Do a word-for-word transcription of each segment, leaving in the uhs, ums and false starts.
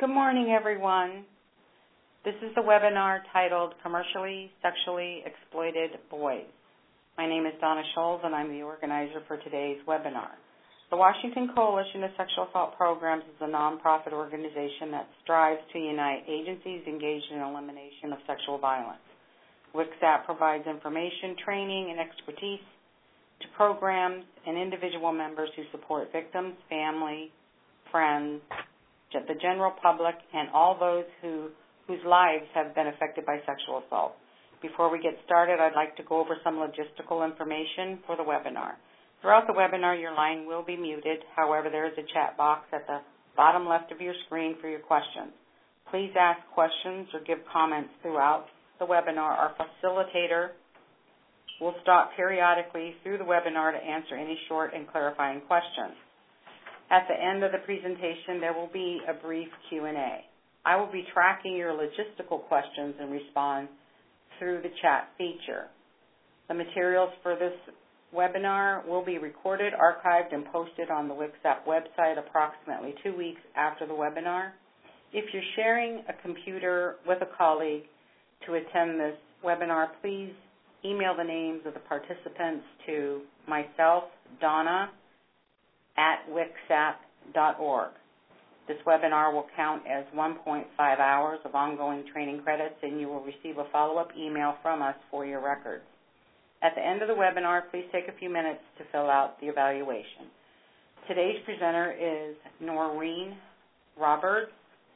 Good morning, everyone. This is the webinar titled Commercially Sexually Exploited Boys. My name is Donna Scholes, and I'm the organizer for today's webinar. The Washington Coalition of Sexual Assault Programs is a nonprofit organization that strives to unite agencies engaged in elimination of sexual violence. W C S A P provides information, training, and expertise to programs and individual members who support victims, family, friends, the general public, and all those who, whose lives have been affected by sexual assault. Before we get started, I'd like to go over some logistical information for the webinar. Throughout the webinar, your line will be muted. However, there is a chat box at the bottom left of your screen for your questions. Please ask questions or give comments throughout the webinar. Our facilitator will stop periodically through the webinar to answer any short and clarifying questions. At the end of the presentation, there will be a brief Q and A. I will be tracking your logistical questions and respond through the chat feature. The materials for this webinar will be recorded, archived, and posted on the W C S A P website approximately two weeks after the webinar. If you're sharing a computer with a colleague to attend this webinar, please email the names of the participants to myself, Donna, at W C S A P dot org. This webinar will count as one point five hours of ongoing training credits, and you will receive a follow-up email from us for your records. At the end of the webinar, please take a few minutes to fill out the evaluation. Today's presenter is Noreen Roberts.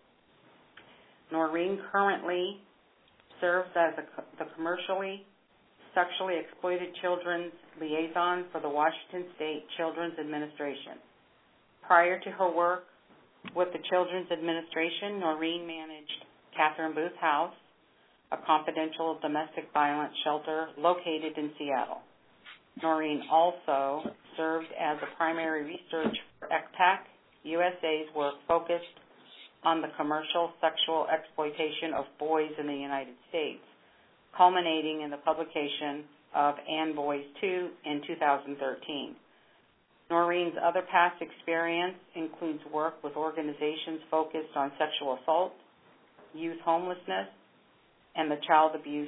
Noreen currently serves as a, the Commercially Sexually Exploited Children's Liaison for the Washington State Children's Administration. Prior to her work with the Children's Administration, Noreen managed Catherine Booth House, a confidential domestic violence shelter located in Seattle. Noreen also served as a primary research for E C P A C, U S A's work focused on the commercial sexual exploitation of boys in the United States, culminating in the publication of And Boys Too in two thousand thirteen. Noreen's other past experience includes work with organizations focused on sexual assault, youth homelessness, and the child abuse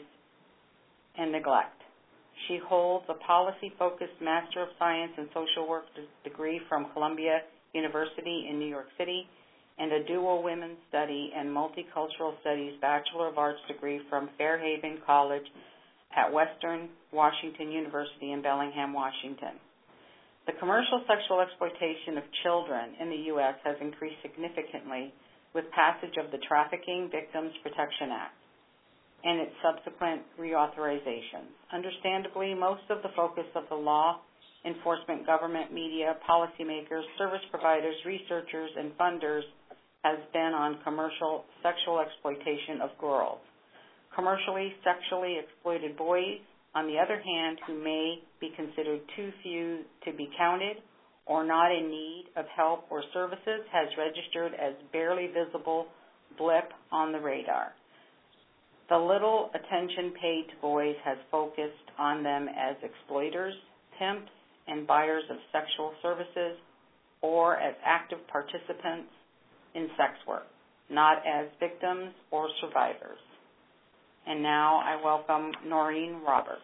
and neglect. She holds a policy-focused Master of Science in Social Work degree from Columbia University in New York City and a dual Women's Study and Multicultural Studies Bachelor of Arts degree from Fairhaven College at Western Washington University in Bellingham, Washington. The commercial sexual exploitation of children in the U S has increased significantly with passage of the Trafficking Victims Protection Act and its subsequent reauthorization. Understandably, most of the focus of the law enforcement, government, media, policymakers, service providers, researchers, and funders has been on commercial sexual exploitation of girls. Commercially sexually exploited boys, on the other hand, who may be considered too few to be counted or not in need of help or services, has registered as barely visible blip on the radar. The little attention paid to boys has focused on them as exploiters, pimps, and buyers of sexual services, or as active participants in sex work, not as victims or survivors. And now I welcome Noreen Roberts.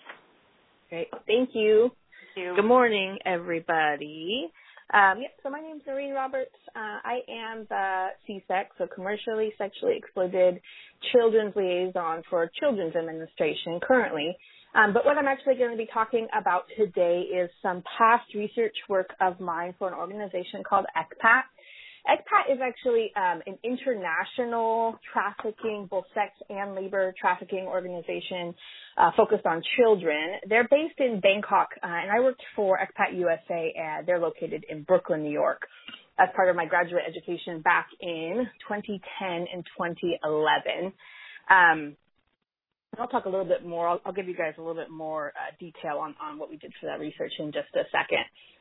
Great. Thank you. Thank you. Good morning, everybody. Um, yeah, so my name is Noreen Roberts. Uh, I am the C SEX, so Commercially Sexually Exploited Children's Liaison for Children's Administration currently. Um, but what I'm actually going to be talking about today is some past research work of mine for an organization called E C P A C. E C P A C is actually um, an international trafficking, both sex and labor trafficking organization uh, focused on children. They're based in Bangkok, uh, and I worked for E C P A C U S A, and they're located in Brooklyn, New York, as part of my graduate education back in twenty ten and twenty eleven. Um, I'll talk a little bit more. I'll, I'll give you guys a little bit more uh, detail on, on what we did for that research in just a second.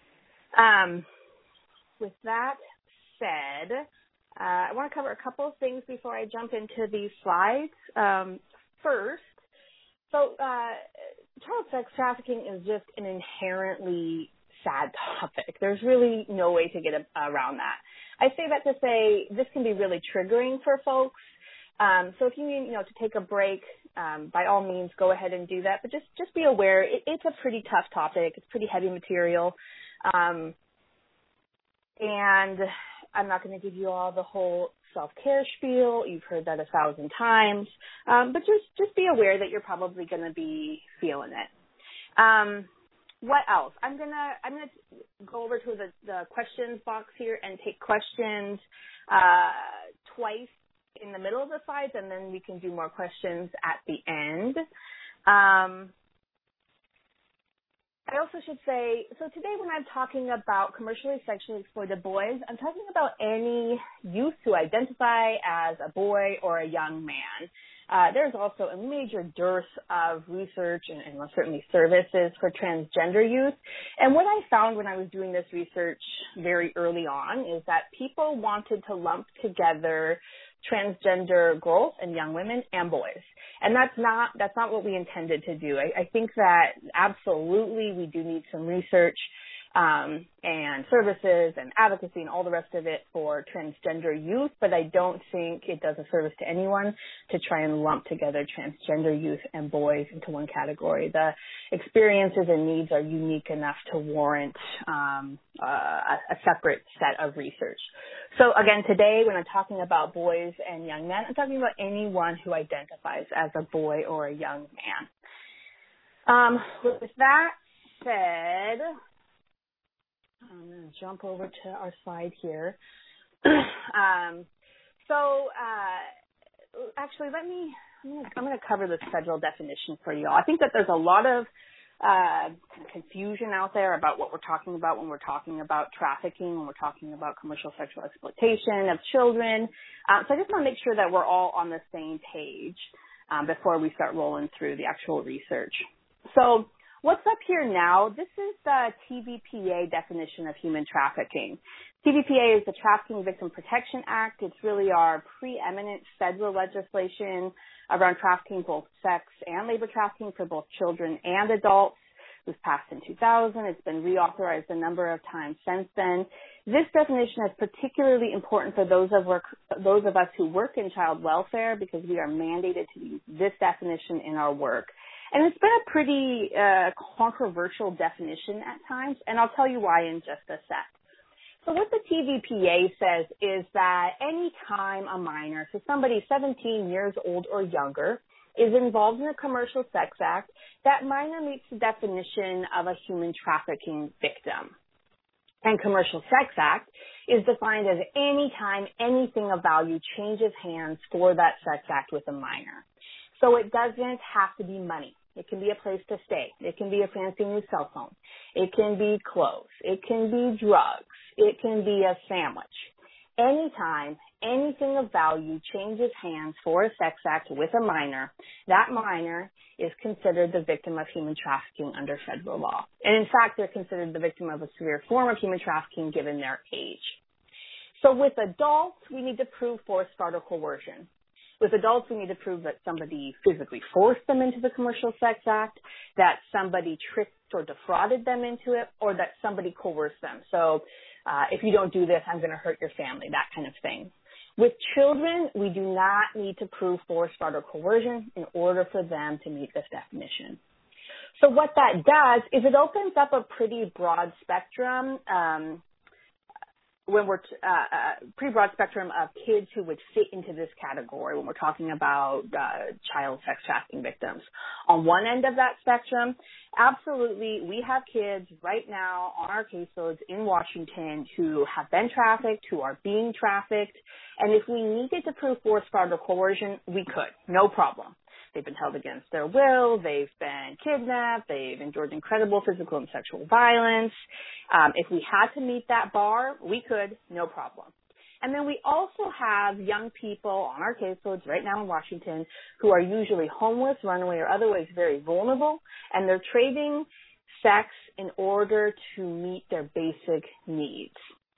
Um, with that said, uh, I want to cover a couple of things before I jump into these slides. Um, first, so uh, child sex trafficking is just an inherently sad topic. There's really no way to get a, around that. I say that to say this can be really triggering for folks. Um, so if you need, you know, to take a break, um, by all means, go ahead and do that. But just, just be aware, it, it's a pretty tough topic. It's pretty heavy material. Um, and I'm not going to give you all the whole self-care spiel. You've heard that a thousand times. Um, but just, just be aware that you're probably going to be feeling it. Um, what else? I'm going to, I'm going to go over to the, the questions box here and take questions, uh, twice in the middle of the slides, and then we can do more questions at the end. Um, I also should say, so today when I'm talking about commercially sexually exploited boys, I'm talking about any youth who identify as a boy or a young man. Uh, there's also a major dearth of research and, and certainly services for transgender youth. And what I found when I was doing this research very early on is that people wanted to lump together transgender girls and young women and boys. And that's not, that's not what we intended to do. I, I think that absolutely we do need some research um, and services and advocacy and all the rest of it for transgender youth, but I don't think it does a service to anyone to try and lump together transgender youth and boys into one category. The experiences and needs are unique enough to warrant um, uh, a, a separate set of research. So again, today when I'm talking about boys and young men, I'm talking about anyone who identifies as a boy or a young man. Um, with that said, I'm going to jump over to our slide here. um, so uh, actually, let me, I'm going to cover this federal definition for you all. I think that there's a lot of uh, confusion out there about what we're talking about when we're talking about trafficking, when we're talking about commercial sexual exploitation of children. Uh, so I just want to make sure that we're all on the same page um, before we start rolling through the actual research. So what's up here now, this is the T V P A definition of human trafficking. T V P A is the Trafficking Victim Protection Act. It's really our preeminent federal legislation around trafficking, both sex and labor trafficking for both children and adults. It was passed in two thousand. It's been reauthorized a number of times since then. This definition is particularly important for those of, work, those of us who work in child welfare because we are mandated to use this definition in our work. And it's been a pretty uh, controversial definition at times, and I'll tell you why in just a sec. So what the T V P A says is that any time a minor, so somebody seventeen years old or younger, is involved in a commercial sex act, that minor meets the definition of a human trafficking victim. And commercial sex act is defined as any time anything of value changes hands for that sex act with a minor. So it doesn't have to be money. It can be a place to stay. It can be a fancy new cell phone. It can be clothes. It can be drugs. It can be a sandwich. Anytime anything of value changes hands for a sex act with a minor, that minor is considered the victim of human trafficking under federal law. And in fact, they're considered the victim of a severe form of human trafficking given their age. So with adults, we need to prove force, fraud, or coercion. With adults, we need to prove that somebody physically forced them into the commercial sex act, that somebody tricked or defrauded them into it, or that somebody coerced them. So uh, if you don't do this, I'm going to hurt your family, that kind of thing. With children, we do not need to prove force, fraud, or coercion in order for them to meet this definition. So what that does is it opens up a pretty broad spectrum um, when we're uh, uh, pretty broad spectrum of kids who would fit into this category when we're talking about uh, child sex trafficking victims. On one end of that spectrum, absolutely, we have kids right now on our caseloads in Washington who have been trafficked, who are being trafficked, and if we needed to prove force, fraud, or coercion, we could, no problem. They've been held against their will. They've been kidnapped. They've endured incredible physical and sexual violence. Um, if we had to meet that bar, we could, no problem. And then we also have young people on our caseloads right now in Washington who are usually homeless, runaway, or otherwise very vulnerable, and they're trading sex in order to meet their basic needs.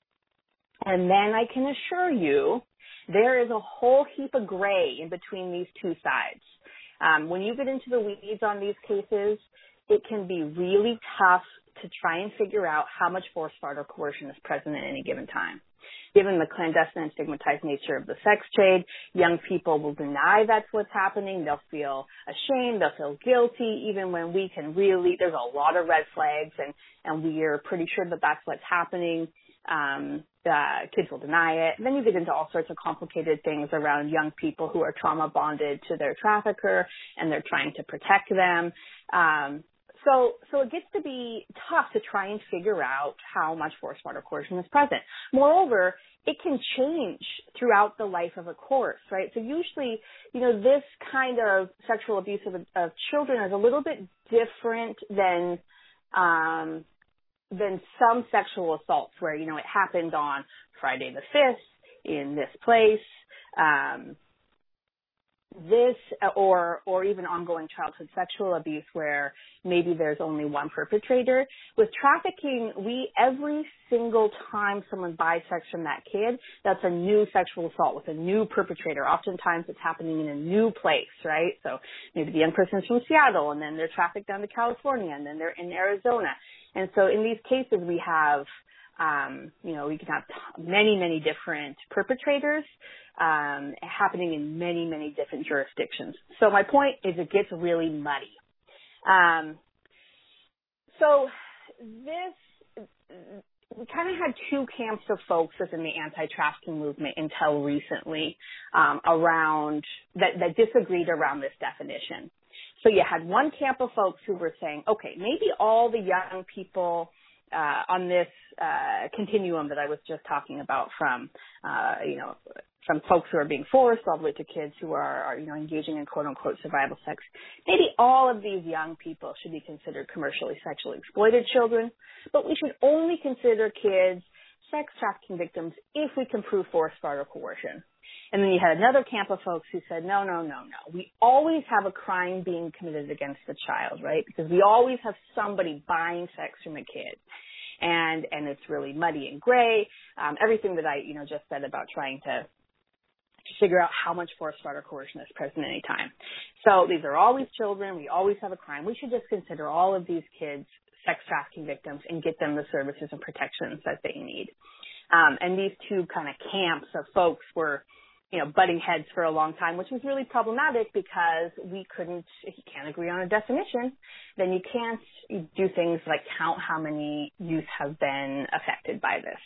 And then I can assure you there is a whole heap of gray in between these two sides. Um, when you get into the weeds on these cases, it can be really tough to try and figure out how much force, fraud, or coercion is present at any given time. Given the clandestine and stigmatized nature of the sex trade, young people will deny that's what's happening. They'll feel ashamed. They'll feel guilty, even when we can really, there's a lot of red flags, and, and we are pretty sure that that's what's happening. Um, the kids will deny it. And then you get into all sorts of complicated things around young people who are trauma bonded to their trafficker, and they're trying to protect them. Um, So, so it gets to be tough to try and figure out how much force, fraud, or coercion is present. Moreover, it can change throughout the life of a course, right? So usually, you know, this kind of sexual abuse of, of children is a little bit different than, um, than some sexual assaults where, you know, it happened on Friday the fifth in this place. Um, This or or even ongoing childhood sexual abuse where maybe there's only one perpetrator. With trafficking, we every single time someone buys sex from that kid, that's a new sexual assault with a new perpetrator. Oftentimes it's happening in a new place, right? So maybe the young person's from Seattle and then they're trafficked down to California and then they're in Arizona. And so in these cases we have Um, you know, we can have t- many, many different perpetrators um, happening in many, many different jurisdictions. So my point is it gets really muddy. Um, so this, we kind of had two camps of folks within the anti-trafficking movement until recently um, around, that, that disagreed around this definition. So you had one camp of folks who were saying, okay, maybe all the young people Uh, on this uh, continuum that I was just talking about, from uh, you know, from folks who are being forced all the way to kids who are, are you know engaging in quote unquote survival sex. Maybe all of these young people should be considered commercially sexually exploited children, but we should only consider kids sex trafficking victims if we can prove force, fraud, or coercion. And then you had another camp of folks who said, no, no, no, no. We always have a crime being committed against the child, right? Because we always have somebody buying sex from a kid. And, and it's really muddy and gray. Um, everything that I, you know, just said about trying to, to figure out how much force, fraud, or coercion is present at any time. So these are always children. We always have a crime. We should just consider all of these kids sex trafficking victims and get them the services and protections that they need. Um, and these two kind of camps of folks were, you know, butting heads for a long time, which was really problematic because we couldn't, if you can't agree on a definition, then you can't do things like count how many youth have been affected by this.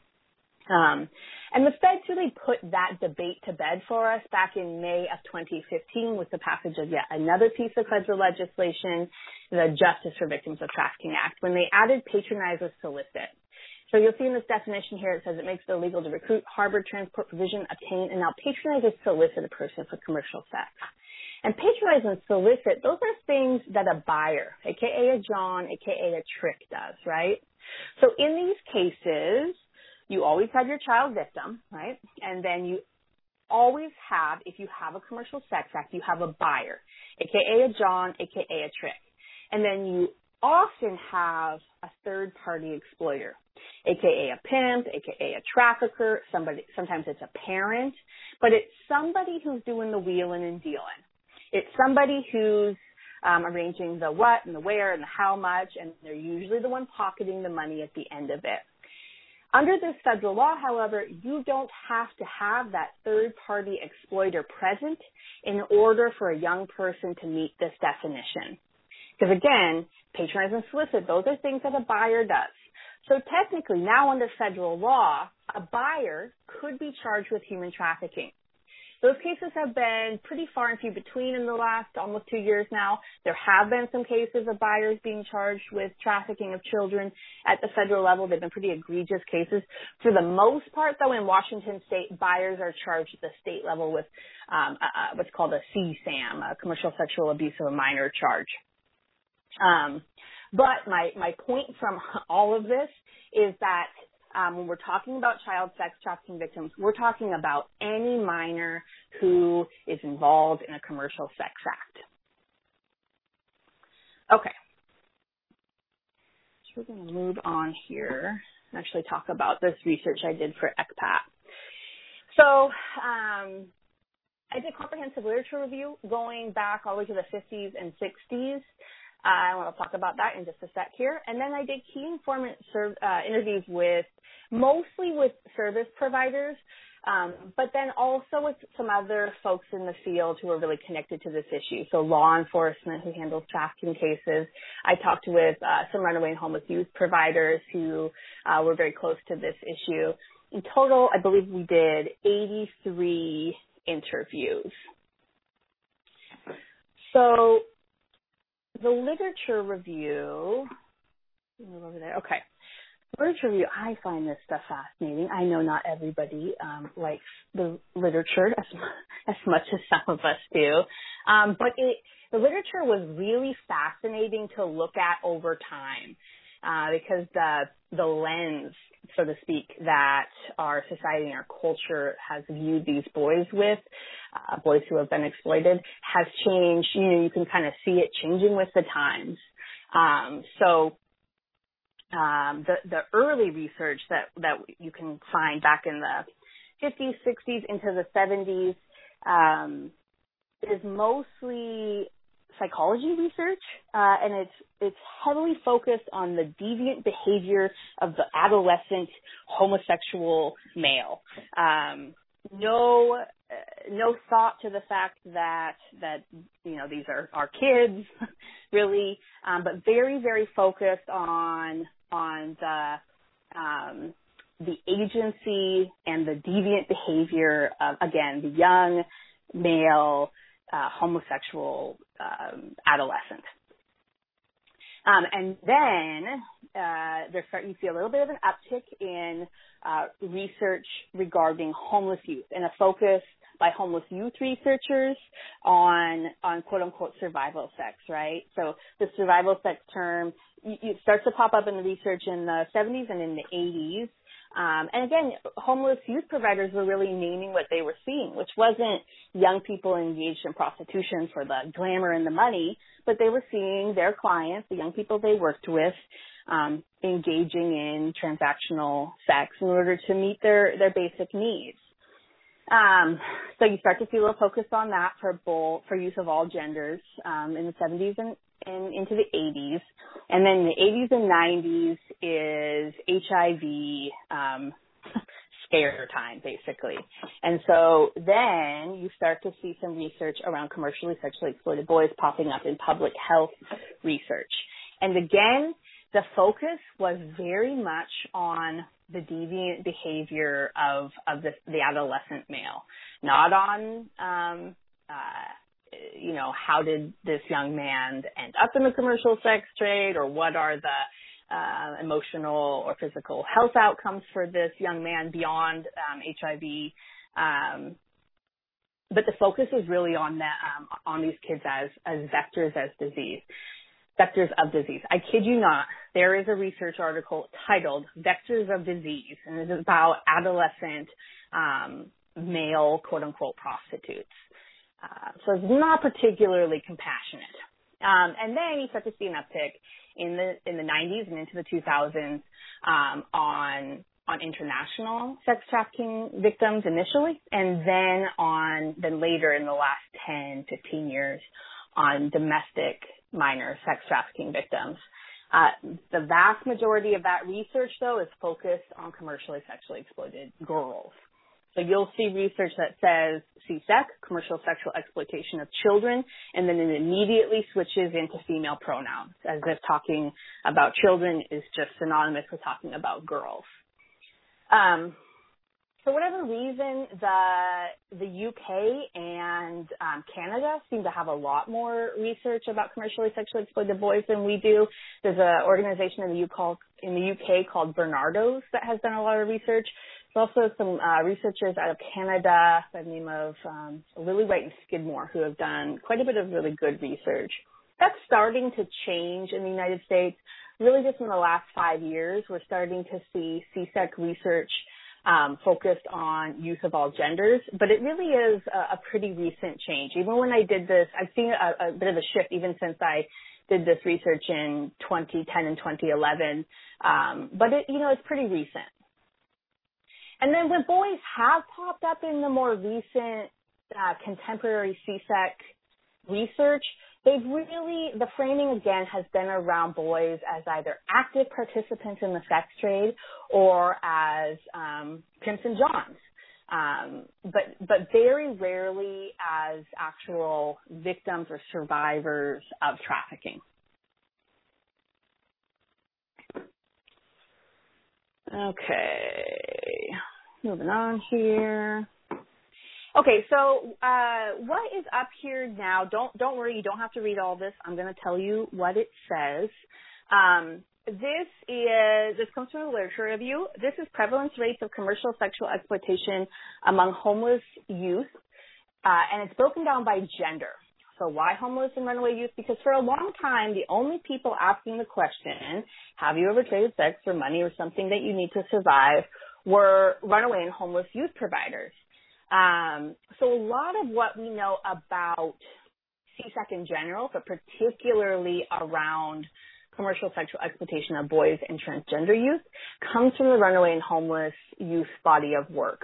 Um, and the feds really put that debate to bed for us back in May of twenty fifteen with the passage of yet another piece of federal legislation, the Justice for Victims of Trafficking Act, when they added patronize or solicit. So you'll see in this definition here, it says it makes it illegal to recruit, harbor, transport, provision, obtain, and now patronize or solicit a person for commercial sex. And patronize and solicit, those are things that a buyer, a k a a John, a k a a Trick does, right? So in these cases, you always have your child victim, right? And then you always have, if you have a commercial sex act, you have a buyer, a k a a John, a k a a Trick. And then you often have a third-party exploiter, a k a a pimp, a k a a trafficker, somebody, sometimes it's a parent, but it's somebody who's doing the wheeling and dealing. It's somebody who's um, arranging the what and the where and the how much, and they're usually the one pocketing the money at the end of it. Under this federal law, however, you don't have to have that third-party exploiter present in order for a young person to meet this definition. Because again, patronize and solicit, those are things that a buyer does. So technically, now under federal law, a buyer could be charged with human trafficking. Those cases have been pretty far and few between in the last almost two years now. There have been some cases of buyers being charged with trafficking of children at the federal level. They've been pretty egregious cases. For the most part, though, in Washington state, buyers are charged at the state level with um, uh, what's called a C SAM, a commercial sexual abuse of a minor charge. Um, but my, my point from all of this is that um, when we're talking about child sex trafficking victims, we're talking about any minor who is involved in a commercial sex act. Okay. So we're going to move on here and actually talk about this research I did for E C P A T. So um, I did comprehensive literature review going back all the way to the fifties and sixties. I want to talk about that in just a sec here. And then I did key informant serv- uh, interviews with, mostly with service providers, um, but then also with some other folks in the field who are really connected to this issue. So law enforcement who handles trafficking cases. I talked with uh, some runaway and homeless youth providers who uh, were very close to this issue. In total, I believe we did eighty-three interviews. So the literature review, move over there. Okay. Literature review, I find this stuff fascinating. I know not everybody um, likes the literature as, as much as some of us do. Um, but it, the literature was really fascinating to look at over time uh, because the, the lens, so to speak, that our society and our culture has viewed these boys with, uh, boys who have been exploited, has changed. You know, you can kind of see it changing with the times. Um, so um, the, the early research that, that you can find back in the fifties, sixties, into the seventies um, is mostly psychology research, uh, and it's it's heavily focused on the deviant behavior of the adolescent homosexual male. Um, no, uh, no thought to the fact that that you know these are our kids, really, um, but very very focused on on the um, the agency and the deviant behavior of, again, the young male uh, homosexual um, adolescent. Um, and then uh, there start you see a little bit of an uptick in uh, research regarding homeless youth and a focus by homeless youth researchers on on quote unquote survival sex, right? So the survival sex term it starts to pop up in the research in the seventies and in the eighties. Um, and again, homeless youth providers were really naming what they were seeing, which wasn't young people engaged in prostitution for the glamour and the money, but they were seeing their clients, the young people they worked with, um, engaging in transactional sex in order to meet their, their basic needs. Um, so you start to see a little focus on that for both, for use of all genders um, in the seventies and, and into the eighties. And then in the eighties and nineties is H I V um, scare time, basically. And so then you start to see some research around commercially sexually exploited boys popping up in public health research. And again, the focus was very much on the deviant behavior of, of the, the adolescent male, not on, um, uh, you know, how did this young man end up in the commercial sex trade, or what are the uh, emotional or physical health outcomes for this young man beyond um, H I V. Um, but the focus is really on that, um, on these kids as, as vectors as disease. Vectors of disease. I kid you not, there is a research article titled Vectors of Disease, and it is about adolescent um, male, quote-unquote, prostitutes. Uh, so it's not particularly compassionate. Um, and then you start to see an uptick in the in the nineties and into the two thousands um, on on international sex trafficking victims initially, and then on then later in the last ten, fifteen years on domestic minor sex trafficking victims. Uh, the vast majority of that research, though, is focused on commercially sexually exploited girls. So you'll see research that says C SEX, commercial sexual exploitation of children, and then it immediately switches into female pronouns, as if talking about children is just synonymous with talking about girls. Um, for whatever reason, the the U K and um, Canada seem to have a lot more research about commercially sexually exploited boys than we do. There's an organization in the, U called, in the U K called Bernardo's that has done a lot of research. There's also some uh, researchers out of Canada by the name of um, Lily White and Skidmore who have done quite a bit of really good research. That's starting to change in the United States. Really just in the last five years, we're starting to see C SEX research Um, focused on youth of all genders, but it really is a, a pretty recent change. Even when I did this, I've seen a, a bit of a shift even since I did this research in twenty ten and twenty eleven, um, but it, you know, it's pretty recent. And then when boys have popped up in the more recent uh, contemporary C SEX research, they've really, the framing again has been around boys as either active participants in the sex trade or as um, pimps and johns. Um, but, but very rarely as actual victims or survivors of trafficking. Okay, moving on here. Okay, so uh, what is up here now? Don't don't worry, you don't have to read all this. I'm going to tell you what it says. Um, this is this comes from a literature review. This is prevalence rates of commercial sexual exploitation among homeless youth, uh, and it's broken down by gender. So why homeless and runaway youth? Because for a long time, the only people asking the question, have you ever traded sex for money or something that you need to survive, were runaway and homeless youth providers. Um, so a lot of what we know about C SEC in general, but particularly around commercial sexual exploitation of boys and transgender youth, comes from the runaway and homeless youth body of work.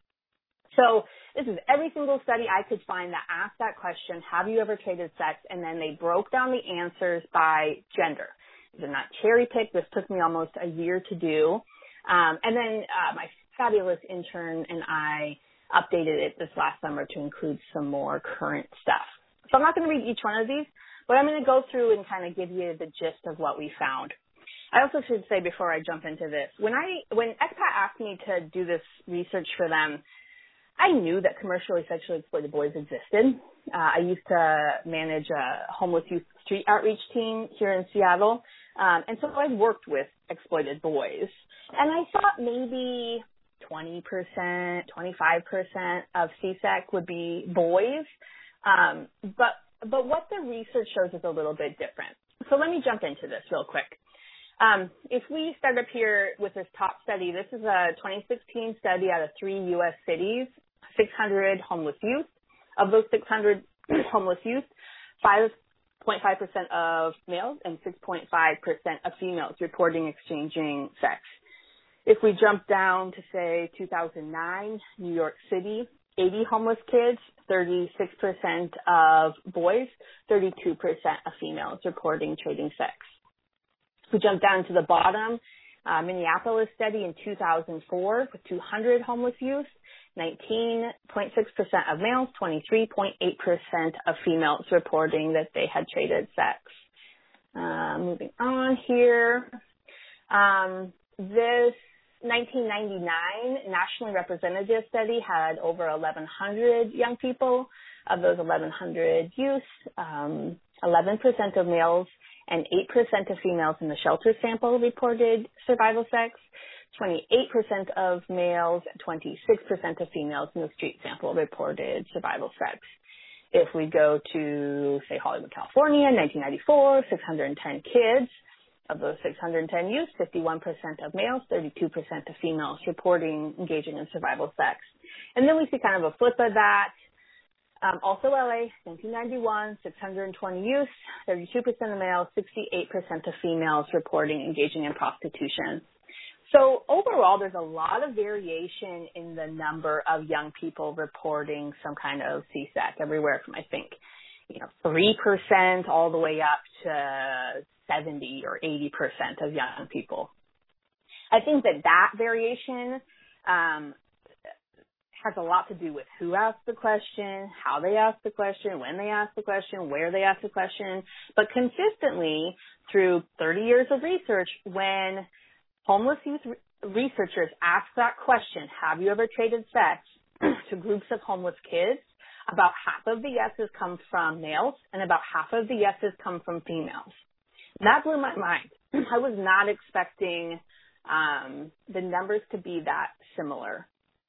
So this is every single study I could find that asked that question, have you ever traded sex? And then they broke down the answers by gender. These are not cherry picked. This took me almost a year to do. Um, and then uh, my fabulous intern and I updated it this last summer to include some more current stuff. So I'm not going to read each one of these, but I'm going to go through and kind of give you the gist of what we found. I also should say before I jump into this, when I when X P A C asked me to do this research for them, I knew that commercially sexually exploited boys existed. Uh, I used to manage a homeless youth street outreach team here in Seattle, um, and so I've worked with exploited boys. And I thought maybe twenty percent, twenty-five percent of C SEC would be boys, um, but but what the research shows is a little bit different. So let me jump into this real quick. Um, if we start up here with this top study, this is a twenty sixteen study out of three U S cities, six hundred homeless youth. Of those six hundred homeless youth, five point five percent of males and six point five percent of females reporting exchanging sex. If we jump down to, say, two thousand nine, New York City, eighty homeless kids, thirty-six percent of boys, thirty-two percent of females reporting trading sex. If we jump down to the bottom, uh, Minneapolis study in two thousand four with two hundred homeless youth, nineteen point six percent of males, twenty-three point eight percent of females reporting that they had traded sex. Uh, moving on here. Um, this nineteen ninety-nine nationally representative study had over eleven hundred young people. Of those eleven hundred youth, um, eleven percent of males and eight percent of females in the shelter sample reported survival sex, twenty-eight percent of males, twenty-six percent of females in the street sample reported survival sex. If we go to, say, Hollywood, California, nineteen ninety-four, six hundred ten kids. Of those six hundred ten youth, fifty-one percent of males, thirty-two percent of females reporting engaging in survival sex. And then we see kind of a flip of that. Um, also L A, nineteen ninety-one, six hundred twenty youth, thirty-two percent of males, sixty-eight percent of females reporting engaging in prostitution. So overall, there's a lot of variation in the number of young people reporting some kind of C SEC, everywhere from, I think, you know, three percent all the way up to seventy or eighty percent of young people. I think that that variation um, has a lot to do with who asked the question, how they asked the question, when they asked the question, where they asked the question. But consistently, through thirty years of research, when homeless youth re- researchers ask that question, have you ever traded sex, to groups of homeless kids, about half of the yeses come from males and about half of the yeses come from females. That blew my mind. I was not expecting um, the numbers to be that similar.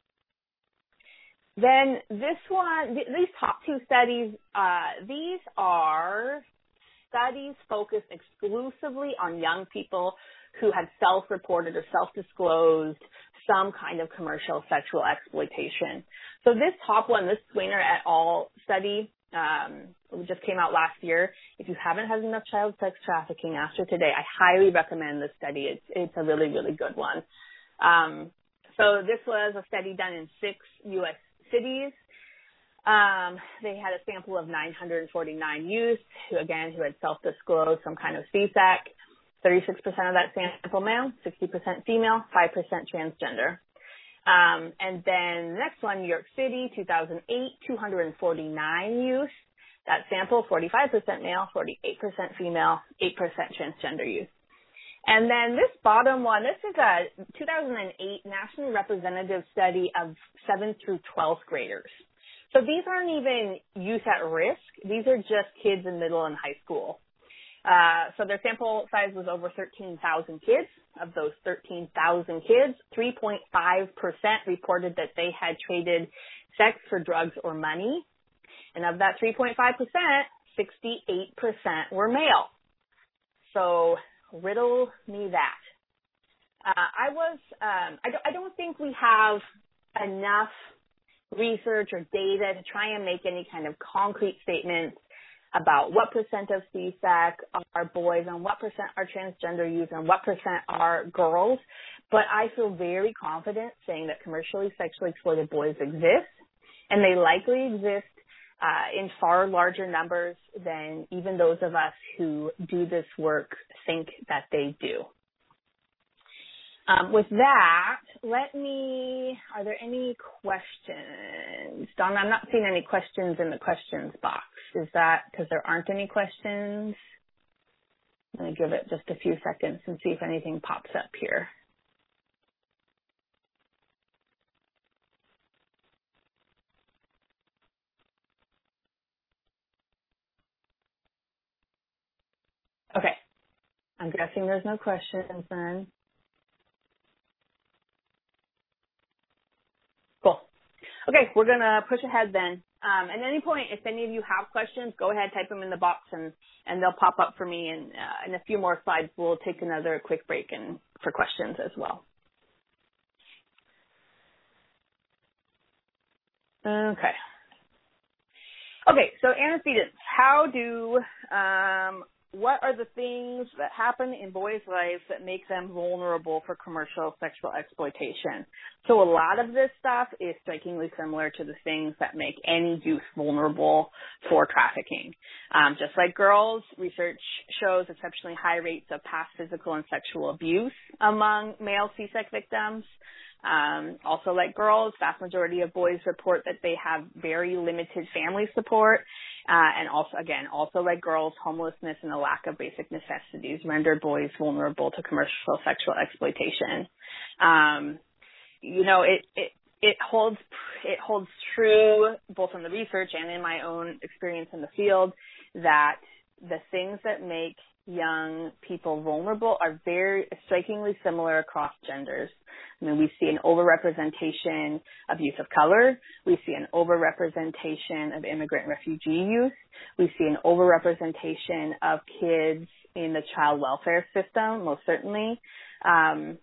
Then this one, th- these top two studies, uh, these are studies focused exclusively on young people who had self-reported or self-disclosed some kind of commercial sexual exploitation. So this top one, this Swainer et al. Study, um, it just came out last year. If you haven't had enough child sex trafficking after today, I highly recommend this study. It's, it's a really, really good one. Um, so this was a study done in six U S cities. Um, they had a sample of nine hundred forty-nine youth who, again, who had self-disclosed some kind of C SEC. thirty-six percent of that sample male, sixty percent female, five percent transgender. Um, and then the next one, New York City, two thousand eight, two hundred forty-nine youth. That sample, forty-five percent male, forty-eight percent female, eight percent transgender youth. And then this bottom one, this is a two thousand eight nationally representative study of seventh through twelfth graders. So these aren't even youth at risk. These are just kids in middle and high school. Uh, so their sample size was over thirteen thousand kids. Of those thirteen thousand kids, three point five percent reported that they had traded sex for drugs or money. And of that three point five percent, sixty-eight percent were male. So riddle me that. Uh, I was, um, I, don't, I don't think we have enough research or data to try and make any kind of concrete statements about what percent of C SEC are boys and what percent are transgender youth and what percent are girls. But I feel very confident saying that commercially sexually exploited boys exist, and they likely exist uh, in far larger numbers than even those of us who do this work think that they do. Um, with that, let me, are there any questions? Donna, I'm not seeing any questions in the questions box. Is that because there aren't any questions? I'm going to give it just a few seconds and see if anything pops up here. Okay. I'm guessing there's no questions then. Cool. Okay, we're going to push ahead then. Um, at any point, if any of you have questions, go ahead, type them in the box, and, and they'll pop up for me. And uh, in a few more slides, we'll take another quick break and for questions as well. Okay. Okay, so antecedents. How do, um, what are the things that happen in boys' lives that make them vulnerable for commercial sexual exploitation? So a lot of this stuff is strikingly similar to the things that make any youth vulnerable for trafficking. Um, just like girls, research shows exceptionally high rates of past physical and sexual abuse among male C SEC victims. Um, also like girls, vast majority of boys report that they have very limited family support. Uh, and also, again, also like girls, homelessness and a lack of basic necessities render boys vulnerable to commercial sexual exploitation. Um, you know, it, it, it holds, it holds true both in the research and in my own experience in the field that the things that make young people vulnerable are very strikingly similar across genders. I mean, we see an overrepresentation of youth of color. We see an overrepresentation of immigrant refugee youth. We see an overrepresentation of kids in the child welfare system, most certainly. Um,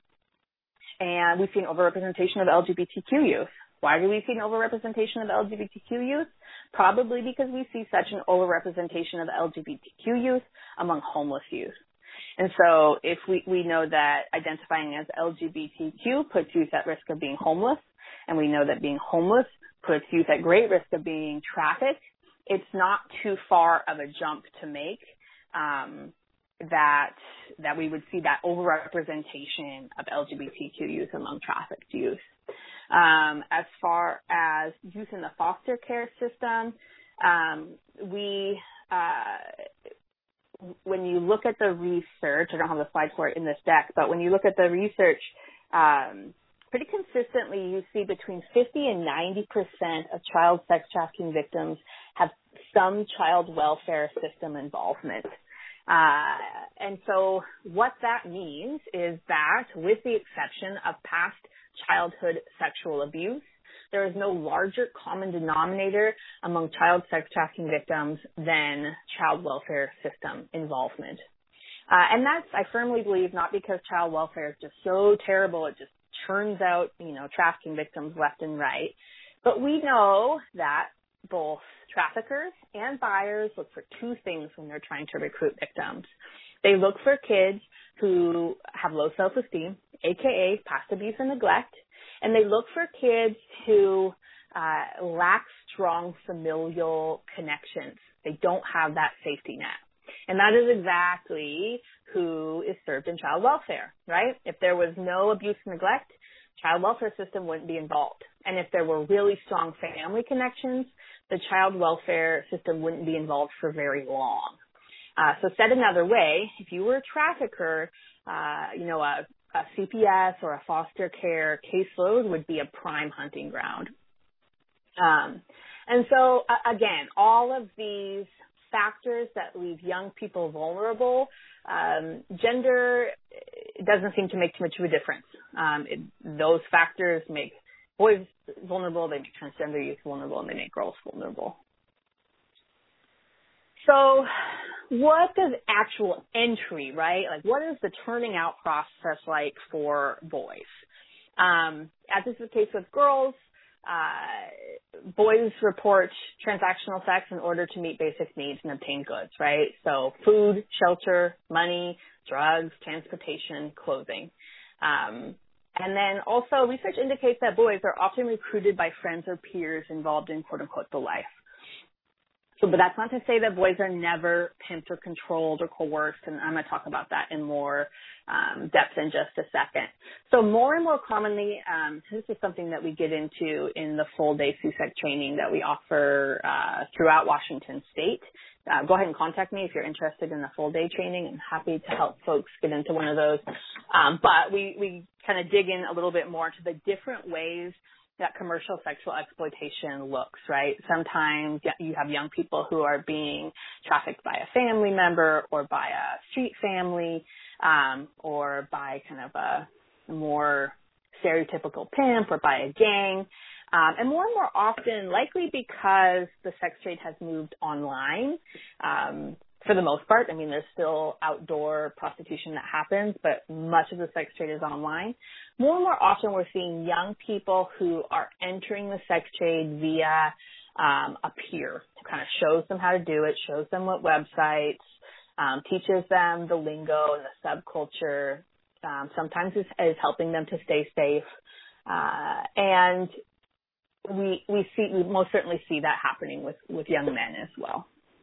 and we see an overrepresentation of L G B T Q youth. Why do we see an overrepresentation of L G B T Q youth? Probably because we see such an overrepresentation of L G B T Q youth among homeless youth. And so if we, we know that identifying as L G B T Q puts youth at risk of being homeless, and we know that being homeless puts youth at great risk of being trafficked, it's not too far of a jump to make um, that that we would see that overrepresentation of L G B T Q youth among trafficked youth. Um, as far as youth in the foster care system, um, we uh, when you look at the research, I don't have the slide for it in this deck, but when you look at the research, um, pretty consistently you see between fifty and ninety percent of child sex trafficking victims have some child welfare system involvement. Uh, and so what that means is that with the exception of past childhood sexual abuse, there is no larger common denominator among child sex trafficking victims than child welfare system involvement. Uh, and that's, I firmly believe, not because child welfare is just so terrible, it just churns out, you know, trafficking victims left and right. But we know that both traffickers and buyers look for two things when they're trying to recruit victims. They look for kids who have low self-esteem, aka past abuse and neglect, and they look for kids who uh, lack strong familial connections. They don't have that safety net. And that is exactly who is served in child welfare, right? If there was no abuse and neglect, child welfare system wouldn't be involved. And if there were really strong family connections, the child welfare system wouldn't be involved for very long. Uh, so said another way, if you were a trafficker, uh, you know, a, a C P S or a foster care caseload would be a prime hunting ground. Um, and so, uh, again, all of these factors that leave young people vulnerable, um, gender doesn't seem to make too much of a difference. Um, it, those factors make boys vulnerable, they make transgender youth vulnerable, and they make girls vulnerable. So what does actual entry, right? Like, what is the turning out process like for boys? Um, as is the case with girls, uh, boys report transactional sex in order to meet basic needs and obtain goods, right? So food, shelter, money, drugs, transportation, clothing. Um, and then also research indicates that boys are often recruited by friends or peers involved in quote unquote the life. So, but that's not to say that boys are never pimped or controlled or coerced, and I'm going to talk about that in more um, depth in just a second. So more and more commonly, um, this is something that we get into in the full-day C SEC training that we offer uh, throughout Washington State. Uh, go ahead and contact me if you're interested in the full-day training. I'm happy to help folks get into one of those. Um, but we, we kind of dig in a little bit more into the different ways that commercial sexual exploitation looks, right? Sometimes you have young people who are being trafficked by a family member or by a street family, um, or by kind of a more stereotypical pimp or by a gang. Um, and more and more often, likely because the sex trade has moved online, um, for the most part. I mean, there's still outdoor prostitution that happens, but much of the sex trade is online. More and more often, we're seeing young people who are entering the sex trade via um, a peer who kind of shows them how to do it, shows them what websites, um, teaches them the lingo and the subculture, um, sometimes is, is helping them to stay safe. Uh, and we we see we most certainly see that happening with, with young men as well.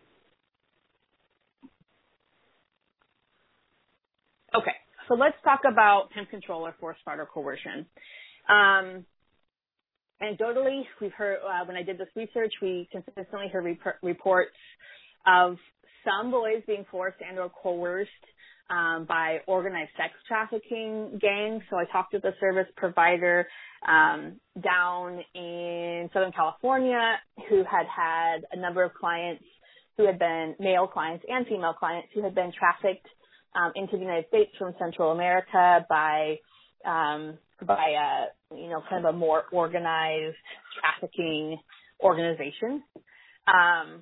Okay, so let's talk about pimp control or forced start or coercion. Um, anecdotally, we've heard, uh, when I did this research, we consistently heard rep- reports of some boys being forced and or coerced um, by organized sex trafficking gangs. So I talked with a service provider um, down in Southern California who had had a number of clients who had been male clients and female clients who had been trafficked Um, into the United States from Central America by um, by a you know kind of a more organized trafficking organization. Um,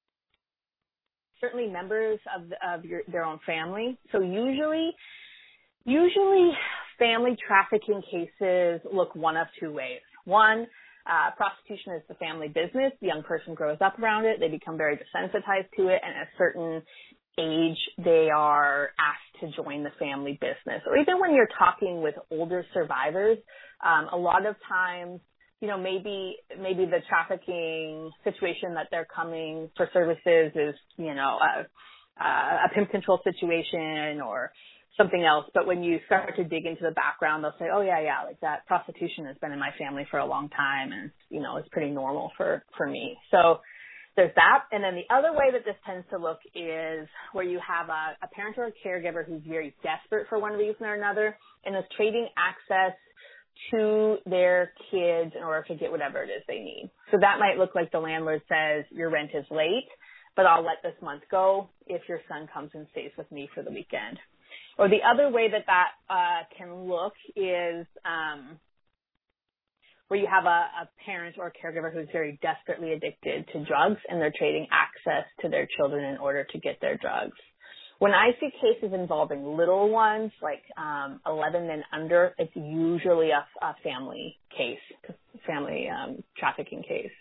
certainly members of the, of your, their own family. So usually, usually family trafficking cases look one of two ways. One, uh, prostitution is the family business. The young person grows up around it. They become very desensitized to it, and at a certain age, they are asked to join the family business. Or even when you're talking with older survivors, um, a lot of times, you know, maybe maybe the trafficking situation that they're coming for services is, you know, a, a pimp control situation or something else. But when you start to dig into the background, they'll say, oh, yeah, yeah, like that prostitution has been in my family for a long time and, you know, it's pretty normal for, for me. So there's that. And then the other way that this tends to look is where you have a, a parent or a caregiver who's very desperate for one reason or another and is trading access to their kids in order to get whatever it is they need. So that might look like the landlord says, your rent is late, but I'll let this month go if your son comes and stays with me for the weekend. Or the other way that that uh, can look is um, where you have a, a parent or a caregiver who's very desperately addicted to drugs and they're trading access to their children in order to get their drugs. When I see cases involving little ones, like um, eleven and under, it's usually a, a family case, family um, trafficking case.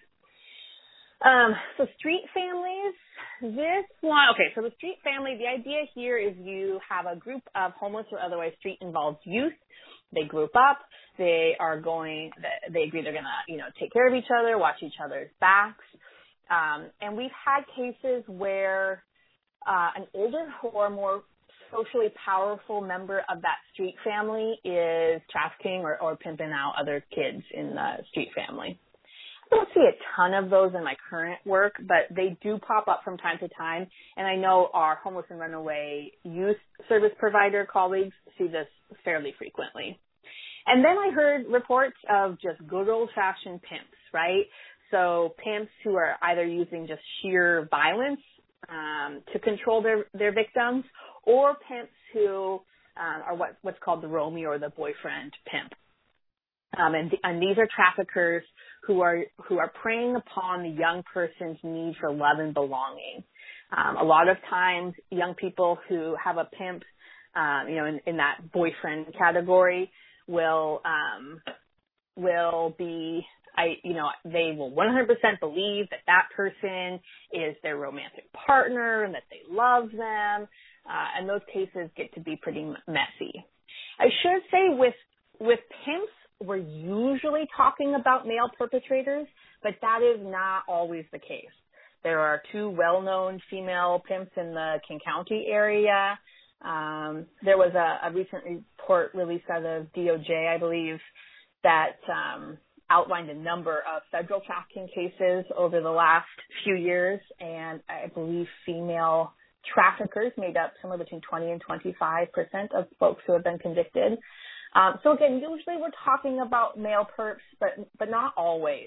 Um, so street families, this one, okay, so the street family, the idea here is you have a group of homeless or otherwise street-involved youth they group up. They are going, they agree they're going to, you know, take care of each other, watch each other's backs. Um, and we've had cases where uh, an older or more socially powerful member of that street family is trafficking or, or pimping out other kids in the street family. I don't see a ton of those in my current work, but they do pop up from time to time. And I know our homeless and runaway youth service provider colleagues see this fairly frequently. And then I heard reports of just good old-fashioned pimps, right? So pimps who are either using just sheer violence um, to control their, their victims, or pimps who um, are what, what's called the roamie or the boyfriend pimp. Um, and, and these are traffickers who are who are preying upon the young person's need for love and belonging. Um, a lot of times, young people who have a pimp, um, you know, in, in that boyfriend category, will um, will be, I, you know, they will one hundred percent believe that that person is their romantic partner and that they love them, uh, and those cases get to be pretty messy. I should say with with pimps, we're usually talking about male perpetrators, but that is not always the case. There are two well-known female pimps in the King County area. Um, there was a, a recent report released out of D O J, I believe, that um, outlined a number of federal trafficking cases over the last few years, and I believe female traffickers made up somewhere between twenty and twenty-five percent of folks who have been convicted. Um, so again, usually we're talking about male perps, but but not always.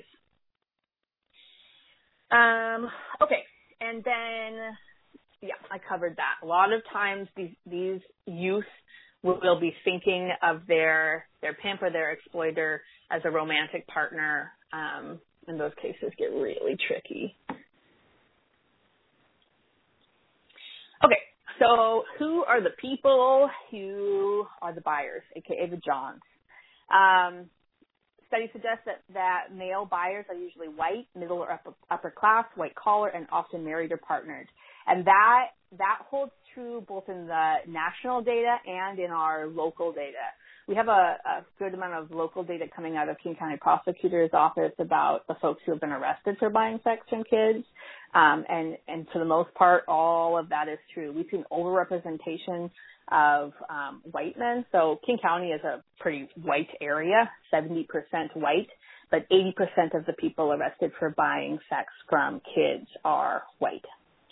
Um, okay, and then yeah, I covered that. A lot of times these these youth will, will be thinking of their their pimp or their exploiter as a romantic partner, um, and those cases get really tricky. Okay. So who are the people who are the buyers, aka the Johns? Um, studies suggest that, that male buyers are usually white, middle or upper, upper class, white collar, and often married or partnered. And that that holds true both in the national data and in our local data. We have a, a good amount of local data coming out of King County Prosecutor's Office about the folks who have been arrested for buying sex from kids. Um, and, and for the most part, all of that is true. We've seen overrepresentation of um, white men. So King County is a pretty white area, seventy percent white, but eighty percent of the people arrested for buying sex from kids are white.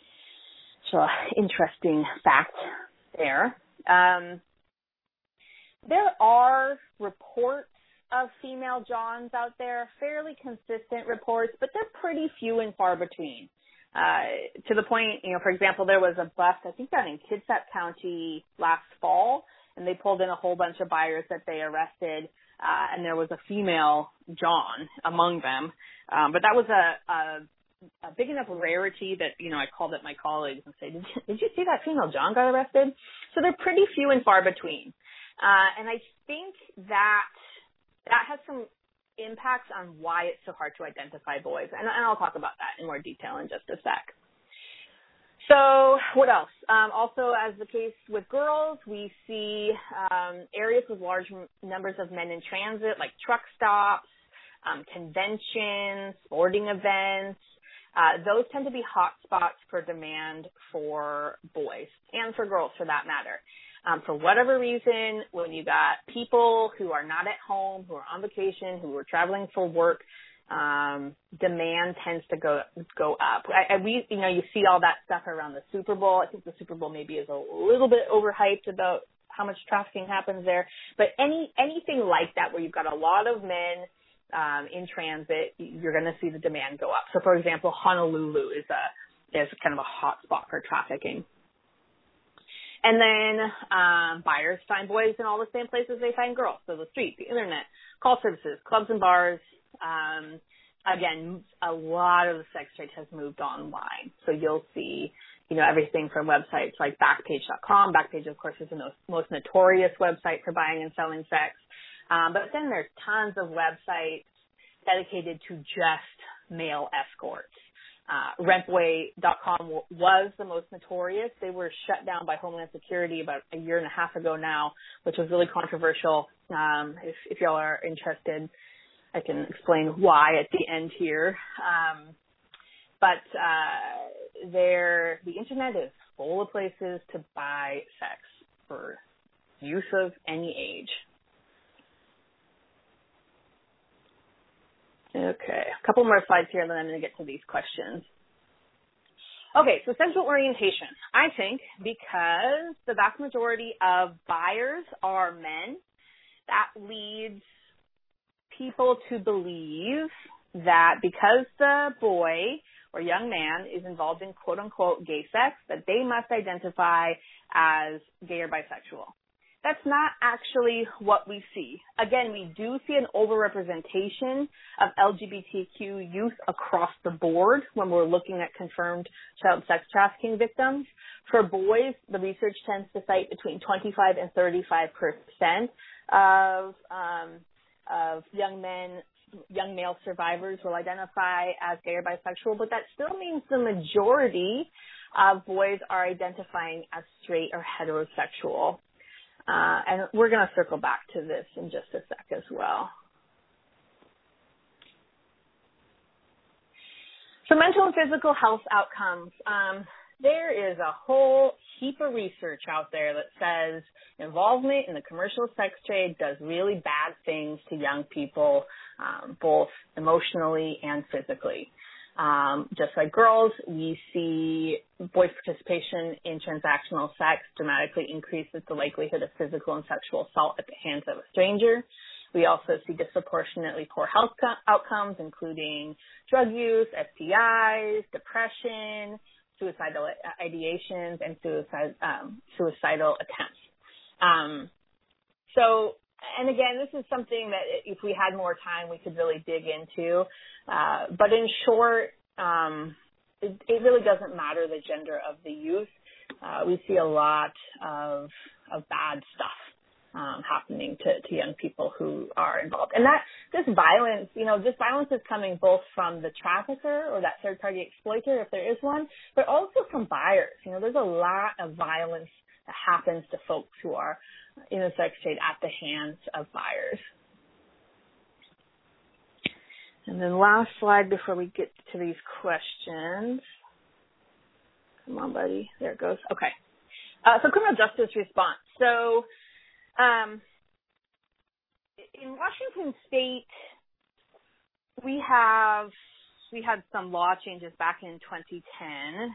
So interesting fact there. Um, there are reports of female Johns out there, fairly consistent reports, but they're pretty few and far between. Uh, to the point, you know, for example, there was a bust, I think down in Kitsap County last fall, and they pulled in a whole bunch of buyers that they arrested, uh, and there was a female John among them. Um, but that was a, a, a big enough rarity that, you know, I called up my colleagues and said, did you, did you see that female John got arrested? So they're pretty few and far between. Uh, and I think that that has some impacts on why it's so hard to identify boys. And, and I'll talk about that in more detail in just a sec. So what else? Um, also, as the case with girls, we see um, areas with large m- numbers of men in transit, like truck stops, um, conventions, sporting events. Uh, those tend to be hot spots for demand for boys and for girls, for that matter. Um, for whatever reason, when you got people who are not at home, who are on vacation, who are traveling for work, um, demand tends to go go up. I, I, we, you know, you see all that stuff around the Super Bowl. I think the Super Bowl maybe is a little bit overhyped about how much trafficking happens there. But any anything like that, where you've got a lot of men um, in transit, you're going to see the demand go up. So, for example, Honolulu is a is kind of a hot spot for trafficking. And then um, buyers find boys in all the same places they find girls. So the street, the internet, call services, clubs and bars. Um, again, a lot of the sex trade has moved online. So you'll see, you know, everything from websites like Backpage dot com. Backpage, of course, is the most, most notorious website for buying and selling sex. Um, but then there's tons of websites dedicated to just male escorts. Uh, Rentway dot com w- was the most notorious. They were shut down by Homeland Security about a year and a half ago now, which was really controversial. Um, if, if y'all are interested, I can explain why at the end here. Um, but uh, there, the internet is full of places to buy sex for youth of any age. Okay, a couple more slides here, and then I'm going to get to these questions. Okay, so sexual orientation. I think because the vast majority of buyers are men, that leads people to believe that because the boy or young man is involved in quote-unquote gay sex, that they must identify as gay or bisexual. That's not actually what we see. Again, we do see an overrepresentation of L G B T Q youth across the board when we're looking at confirmed child sex trafficking victims. For boys, the research tends to cite between twenty-five and thirty-five percent of, um, of young men, young male survivors will identify as gay or bisexual, but that still means the majority of boys are identifying as straight or heterosexual. Uh, and we're going to circle back to this in just a sec as well. So mental and physical health outcomes. Um, there is a whole heap of research out there that says involvement in the commercial sex trade does really bad things to young people, um, both emotionally and physically. Um, just like girls, we see boys' participation in transactional sex dramatically increases the likelihood of physical and sexual assault at the hands of a stranger. We also see disproportionately poor health co- outcomes, including drug use, S T Is, depression, suicidal ideations, and suicide, um, suicidal attempts. Um, so, and again, this is something that if we had more time, we could really dig into. Uh, but in short, um, it, it really doesn't matter the gender of the youth. Uh, we see a lot of, of bad stuff um, happening to, to young people who are involved. And that this violence, you know, this violence is coming both from the trafficker or that third-party exploiter, if there is one, but also from buyers. You know, there's a lot of violence that happens to folks who are in the sex trade at the hands of buyers. And then last slide before we get to these questions. Come on, buddy. There it goes. Okay. Uh, so criminal justice response. So um, in Washington State, we have we had some law changes back in twenty ten.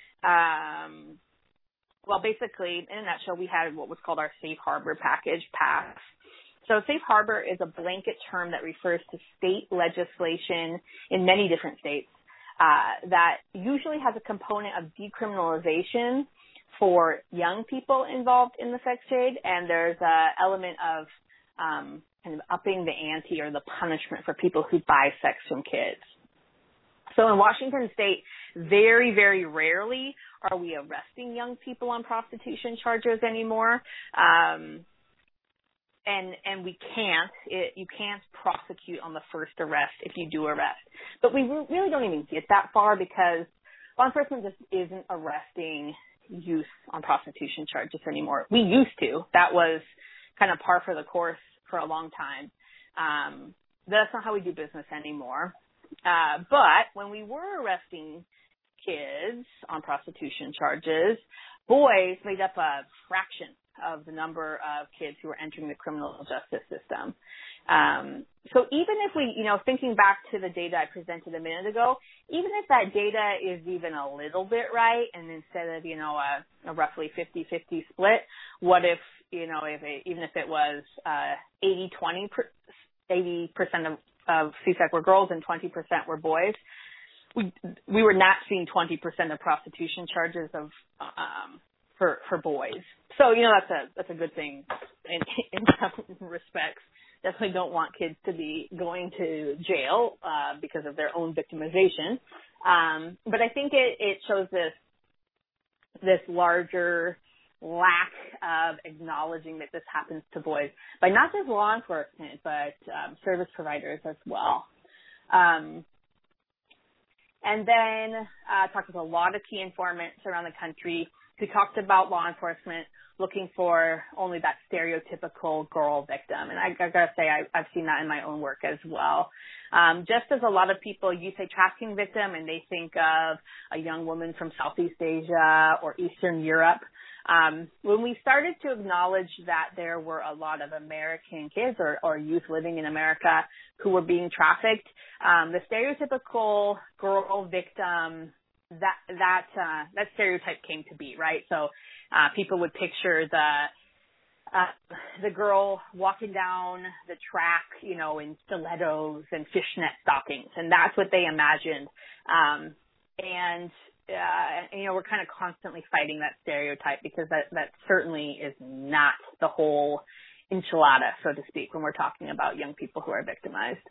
Um, well, basically, in a nutshell, we had what was called our Safe Harbor package passed. So safe harbor is a blanket term that refers to state legislation in many different states uh, that usually has a component of decriminalization for young people involved in the sex trade, and there's an element of um, kind of upping the ante or the punishment for people who buy sex from kids. So in Washington State, very, very rarely are we arresting young people on prostitution charges anymore. Um, And, and we can't, it, you can't prosecute on the first arrest if you do arrest. But we really don't even get that far because law enforcement just isn't arresting youth on prostitution charges anymore. We used to. That was kind of par for the course for a long time. Um, that's not how we do business anymore. Uh, but when we were arresting kids on prostitution charges, boys made up a fraction of the number of kids who are entering the criminal justice system. Um, so even if we, you know, thinking back to the data I presented a minute ago, even if that data is even a little bit right, and instead of, you know, a, a roughly fifty-fifty split, what if, you know, if it, even if it was uh, eighty twenty, eighty percent of, of C SEC were girls and twenty percent were boys? We, we were not seeing twenty percent of prostitution charges of um, for for boys. So, you know, that's a that's a good thing in, in some respects. Definitely don't want kids to be going to jail uh, because of their own victimization. Um, but I think it, it shows this this larger lack of acknowledging that this happens to boys by not just law enforcement, but um, service providers as well. Um, And then uh, talked with a lot of key informants around the country who talked about law enforcement looking for only that stereotypical girl victim. And I, I got to say, I, I've seen that in my own work as well. Um, just as a lot of people, you say trafficking victim and they think of a young woman from Southeast Asia or Eastern Europe. Um, when we started to acknowledge that there were a lot of American kids or, or youth living in America who were being trafficked, um, the stereotypical girl victim, that that uh, that stereotype came to be, right? So uh, people would picture the uh, the girl walking down the track, you know, in stilettos and fishnet stockings, and that's what they imagined. Um, and Uh, you know, we're kind of constantly fighting that stereotype because that, that certainly is not the whole enchilada, so to speak, when we're talking about young people who are victimized.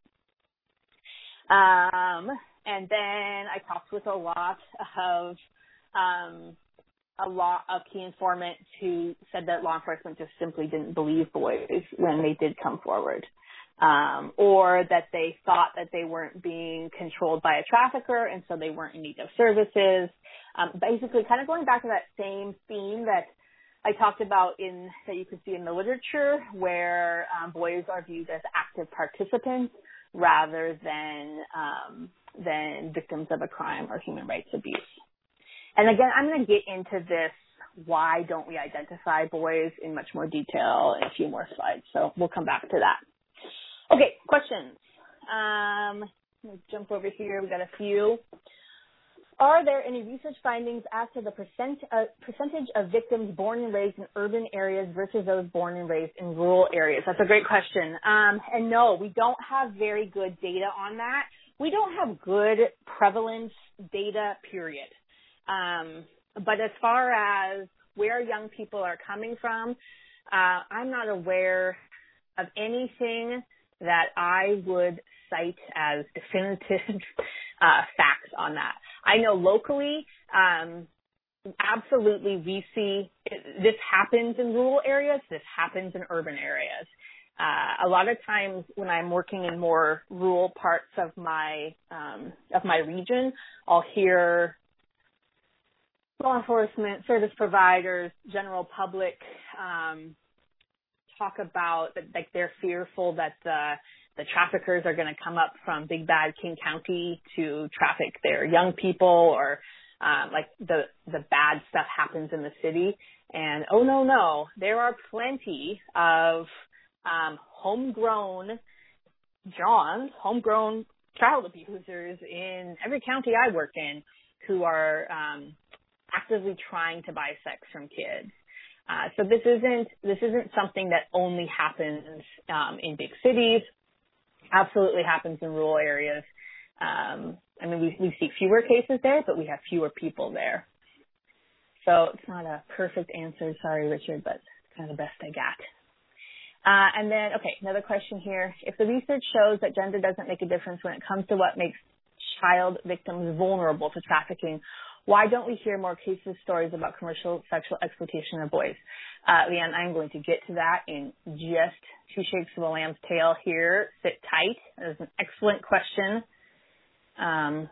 Um, and then I talked with a lot of, um, a lot of key informants who said that law enforcement just simply didn't believe boys when they did come forward. Um, or that they thought that they weren't being controlled by a trafficker and so they weren't in need of services. Um, basically kind of going back to that same theme that I talked about in, that you could see in the literature where um, boys are viewed as active participants rather than, um, than victims of a crime or human rights abuse. And again, I'm going to get into this, why don't we identify boys, in much more detail in a few more slides. So we'll come back to that. Okay, questions. Um, let's jump over here. We've got a few. Are there any research findings as to the percent, uh, percentage of victims born and raised in urban areas versus those born and raised in rural areas? That's a great question. Um, and no, we don't have very good data on that. We don't have good prevalence data, period. Um, but as far as where young people are coming from, uh, I'm not aware of anything that I would cite as definitive uh, facts on that. I know locally, um, absolutely we see this happens in rural areas, this happens in urban areas. Uh, a lot of times when I'm working in more rural parts of my um, of my region, I'll hear law enforcement, service providers, general public um, talk about that, like they're fearful that the the traffickers are going to come up from Big Bad King County to traffic their young people, or um, like the the bad stuff happens in the city. And oh no no, there are plenty of um, homegrown Johns, homegrown child abusers in every county I work in who are um, actively trying to buy sex from kids. Uh, so this isn't this isn't something that only happens um, in big cities. Absolutely happens in rural areas. Um, I mean, we, we see fewer cases there, but we have fewer people there. So it's not a perfect answer. Sorry, Richard, but it's kind of the best I got. Uh, and then, okay, another question here. If the research shows that gender doesn't make a difference when it comes to what makes child victims vulnerable to trafficking, why don't we hear more cases, stories about commercial sexual exploitation of boys? Uh, Leanne, I'm going to get to that in just two shakes of a lamb's tail here. Sit tight. That is an excellent question. Um,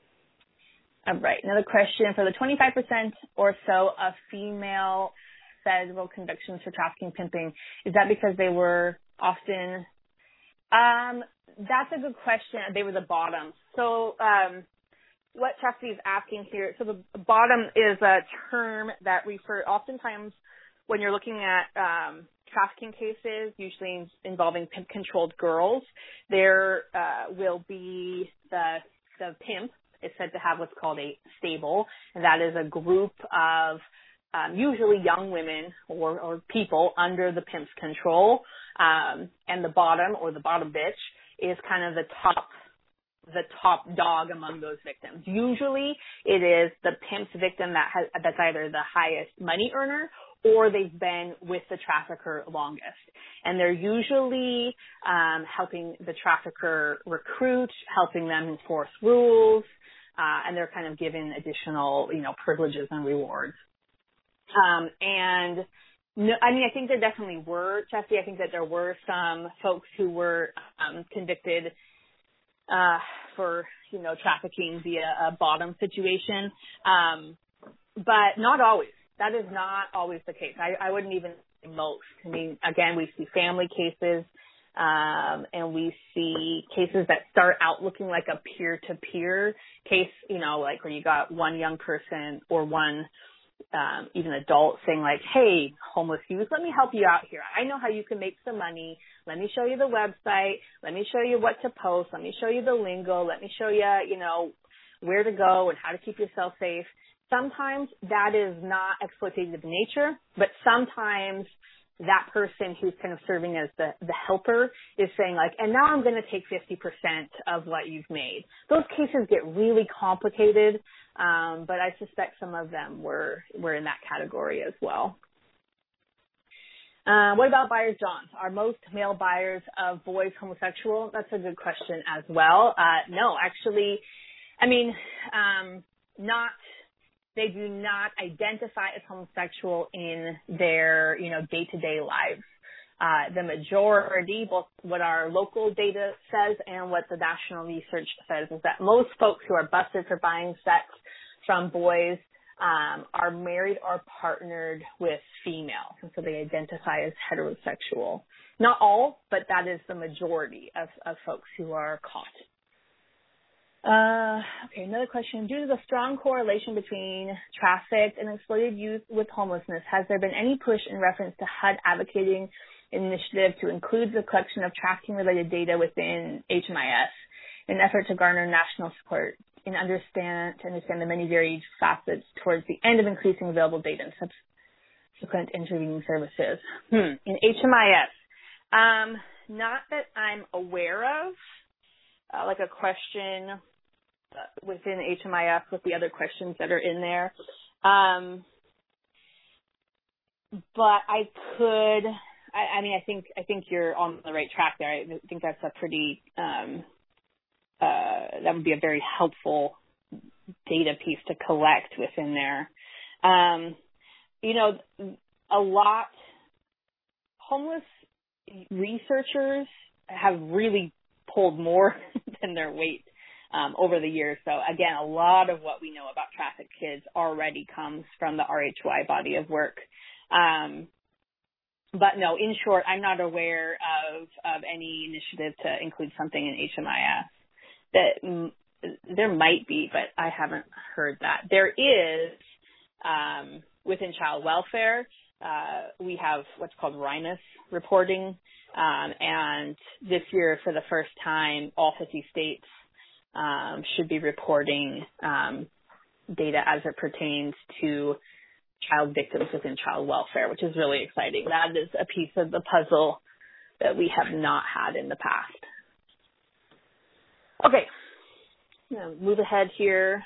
all right, another question. For the twenty-five percent or so of female federal convictions for trafficking pimping, is that because they were often, um, that's a good question. They were the bottom. So, um, what Chastity is asking here, so the bottom is a term that refer, oftentimes when you're looking at um, trafficking cases, usually involving pimp-controlled girls, there uh, will be the, the pimp is said to have what's called a stable, and that is a group of um, usually young women or, or people under the pimp's control, um, and the bottom, or the bottom bitch, is kind of the top the top dog among those victims. Usually it is the pimp's victim that has, that's either the highest money earner or they've been with the trafficker longest. And they're usually um, helping the trafficker recruit, helping them enforce rules, uh, and they're kind of given additional, you know, privileges and rewards. Um, and no, I mean, I think there definitely were, Chastity, I think that there were some folks who were um, convicted Uh, for, you know, trafficking via a bottom situation. Um, but not always. That is not always the case. I, I wouldn't even say most. I mean, again, we see family cases, um, and we see cases that start out looking like a peer-to-peer case, you know, like where you got one young person or one um, even adult saying like, hey, homeless youth, let me help you out here. I know how you can make some money. Let me show you the website. Let me show you what to post. Let me show you the lingo. Let me show you, you know, where to go and how to keep yourself safe. Sometimes that is not exploitative in nature, but sometimes that person who's kind of serving as the, the helper is saying like, and now I'm going to take fifty percent of what you've made. Those cases get really complicated, um, but I suspect some of them were, were in that category as well. Uh, what about buyers, John? Are most male buyers of boys homosexual? That's a good question as well. Uh, no, actually, I mean, um, not They do not identify as homosexual in their, you know, day-to-day lives. Uh, the majority, both what our local data says and what the national research says, is that most folks who are busted for buying sex from boys um, are married or partnered with females, and so they identify as heterosexual. Not all, but that is the majority of, of folks who are caught. Uh, okay, another question. Due to the strong correlation between trafficked and exploited youth with homelessness, has there been any push in reference to H U D advocating an initiative to include the collection of trafficking-related data within H M I S in an effort to garner national support and understand to understand the many varied facets towards the end of increasing available data and subsequent intervening services? Hmm. In H M I S, um, not that I'm aware of, uh, like a question within H M I S with the other questions that are in there. Um, but I could, I, I mean, I think, I think you're on the right track there. I think that's a pretty, um, uh, that would be a very helpful data piece to collect within there. Um, you know, a lot, homeless researchers have really pulled more than their weight Um, over the years. So again, a lot of what we know about trafficked kids already comes from the R H Y body of work. Um, but no, in short, I'm not aware of, of any initiative to include something in H M I S. That mm, there might be, but I haven't heard that. There is, um, within child welfare, uh, we have what's called RIMUS reporting. Um, and this year, for the first time, all fifty states Um, should be reporting um, data as it pertains to child victims within child welfare, which is really exciting. That is a piece of the puzzle that we have not had in the past. Okay, I'm going to move ahead here.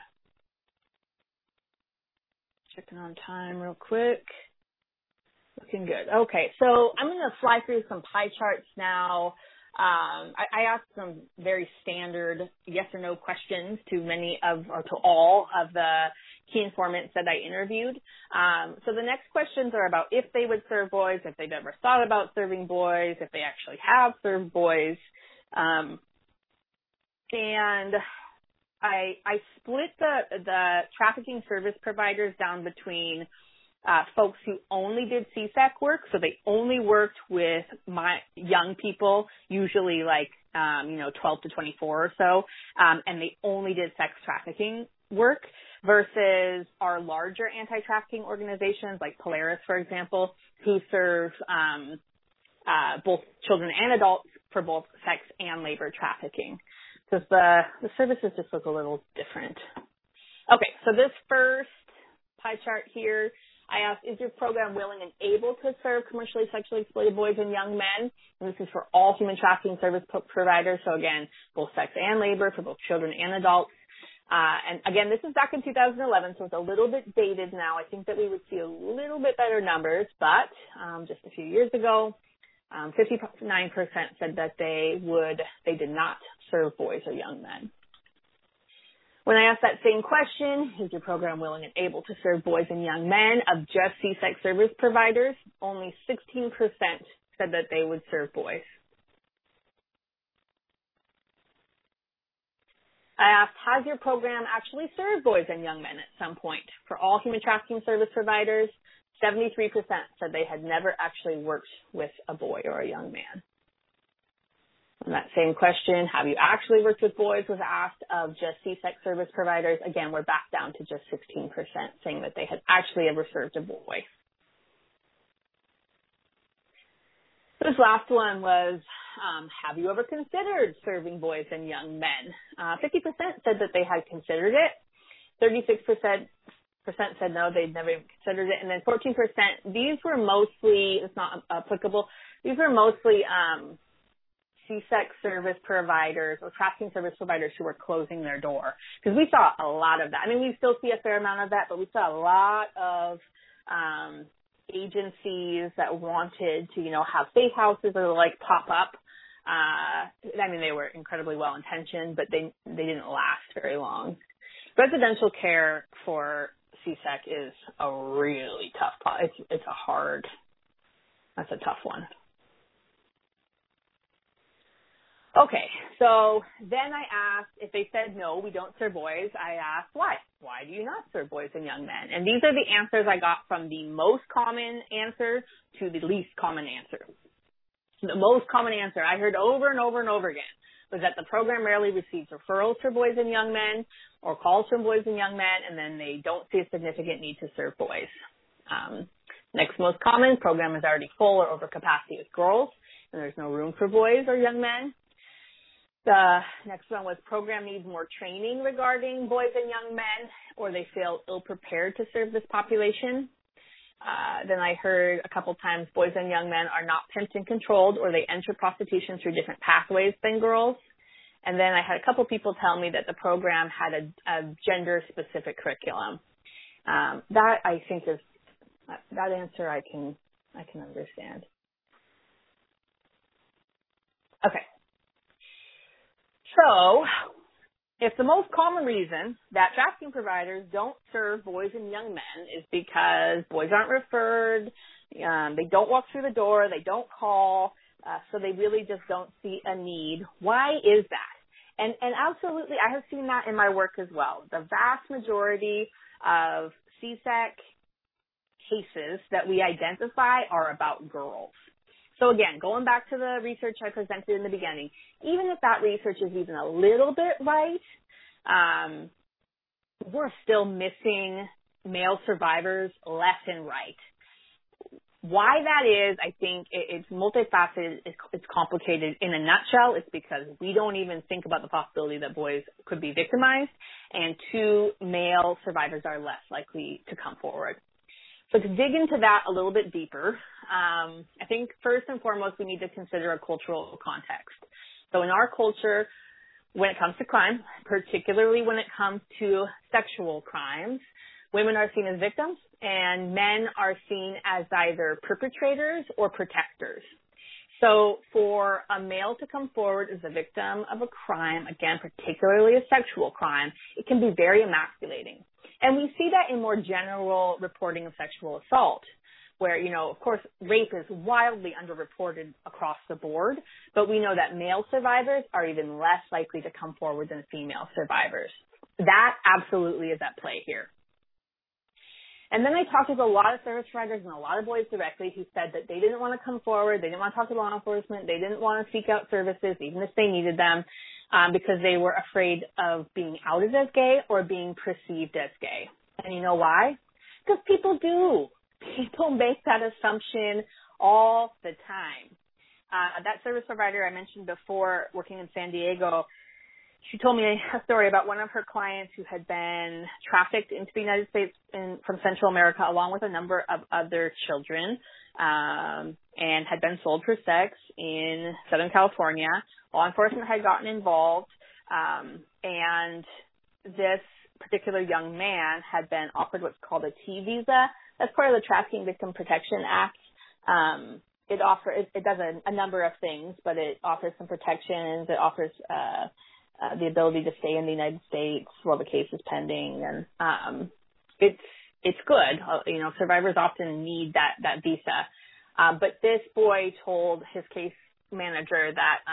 Checking on time real quick. Looking good. Okay, so I'm going to fly through some pie charts now. Um, I, I asked some very standard yes or no questions to many of, or to all of the key informants that I interviewed. Um, so the next questions are about if they would serve boys, if they've ever thought about serving boys, if they actually have served boys. Um, and I, I split the, the trafficking service providers down between Uh, folks who only did C SAC work, so they only worked with my young people, usually like, um, you know, twelve to twenty-four or so, um, and they only did sex trafficking work, versus our larger anti-trafficking organizations like Polaris, for example, who serve um, uh, both children and adults for both sex and labor trafficking. Because the, the services just look a little different. Okay, so this first pie chart here, I asked, is your program willing and able to serve commercially sexually exploited boys and young men? And this is for all human trafficking service providers. So again, both sex and labor for both children and adults. Uh, and again, this is back in two thousand eleven, so it's a little bit dated now. I think that we would see a little bit better numbers, but um, just a few years ago, um, fifty-nine percent said that they would, they did not serve boys or young men. When I asked that same question, is your program willing and able to serve boys and young men of just C SAC service providers, only sixteen percent said that they would serve boys. I asked, has your program actually served boys and young men at some point? For all human trafficking service providers, seventy-three percent said they had never actually worked with a boy or a young man. And that same question, have you actually worked with boys, was asked of just C-sex service providers. Again, we're back down to just sixteen percent saying that they had actually ever served a boy. This last one was, um, have you ever considered serving boys and young men? Uh, fifty percent said that they had considered it. thirty-six percent percent said no, they'd never even considered it. And then fourteen percent, these were mostly, it's not applicable, these were mostly um, C-sex service providers or trafficking service providers who were closing their door. Because we saw a lot of that. I mean, we still see a fair amount of that, but we saw a lot of um, agencies that wanted to, you know, have safe houses or like pop up. Uh, I mean, they were incredibly well intentioned, but they they didn't last very long. Residential care for C-sec is a really tough. It's it's a hard. That's a tough one. Okay, so then I asked, if they said no, we don't serve boys, I asked why. Why do you not serve boys and young men? And these are the answers I got from the most common answer to the least common answer. The most common answer I heard over and over and over again was that the program rarely receives referrals for boys and young men or calls from boys and young men, and then they don't see a significant need to serve boys. Um, next most common, program is already full or over capacity with girls, and there's no room for boys or young men. The next one was program needs more training regarding boys and young men, or they feel ill-prepared to serve this population. Uh, then I heard a couple times boys and young men are not pimped and controlled, or they enter prostitution through different pathways than girls. And then I had a couple people tell me that the program had a, a gender-specific curriculum. Um, that I think is that answer I can I can understand. Okay. So, if the most common reason that trafficking providers don't serve boys and young men is because boys aren't referred, um, they don't walk through the door, they don't call, uh, so they really just don't see a need, why is that? And, and absolutely, I have seen that in my work as well. The vast majority of C-sec cases that we identify are about girls. So again, going back to the research I presented in the beginning, even if that research is even a little bit right, um, we're still missing male survivors left and right. Why that is, I think it, it's multifaceted, it's, it's complicated. In a nutshell, it's because we don't even think about the possibility that boys could be victimized, and two, male survivors are less likely to come forward. So to dig into that a little bit deeper, um, I think first and foremost we need to consider a cultural context. So in our culture, when it comes to crime, particularly when it comes to sexual crimes, women are seen as victims and men are seen as either perpetrators or protectors. So for a male to come forward as a victim of a crime, again, particularly a sexual crime, it can be very emasculating. And we see that in more general reporting of sexual assault, where, you know, of course, rape is wildly underreported across the board, but we know that male survivors are even less likely to come forward than female survivors. That absolutely is at play here. And then I talked with a lot of service providers and a lot of boys directly who said that they didn't want to come forward, they didn't want to talk to law enforcement, they didn't want to seek out services, even if they needed them, um, because they were afraid of being outed as gay or being perceived as gay. And you know why? Because people do. People make that assumption all the time. Uh, that service provider I mentioned before, working in San Diego, she told me a story about one of her clients who had been trafficked into the United States in, from Central America along with a number of other children, um, and had been sold for sex in Southern California. Law enforcement had gotten involved, um, and this particular young man had been offered what's called a T visa. That's part of the Trafficking Victim Protection Act. Um, it offers, it, it does a, a number of things, but it offers some protections. It offers uh, uh, the ability to stay in the United States while the case is pending, and um, it's it's good. Uh, you know, survivors often need that that visa. Uh, but this boy told his case manager that um,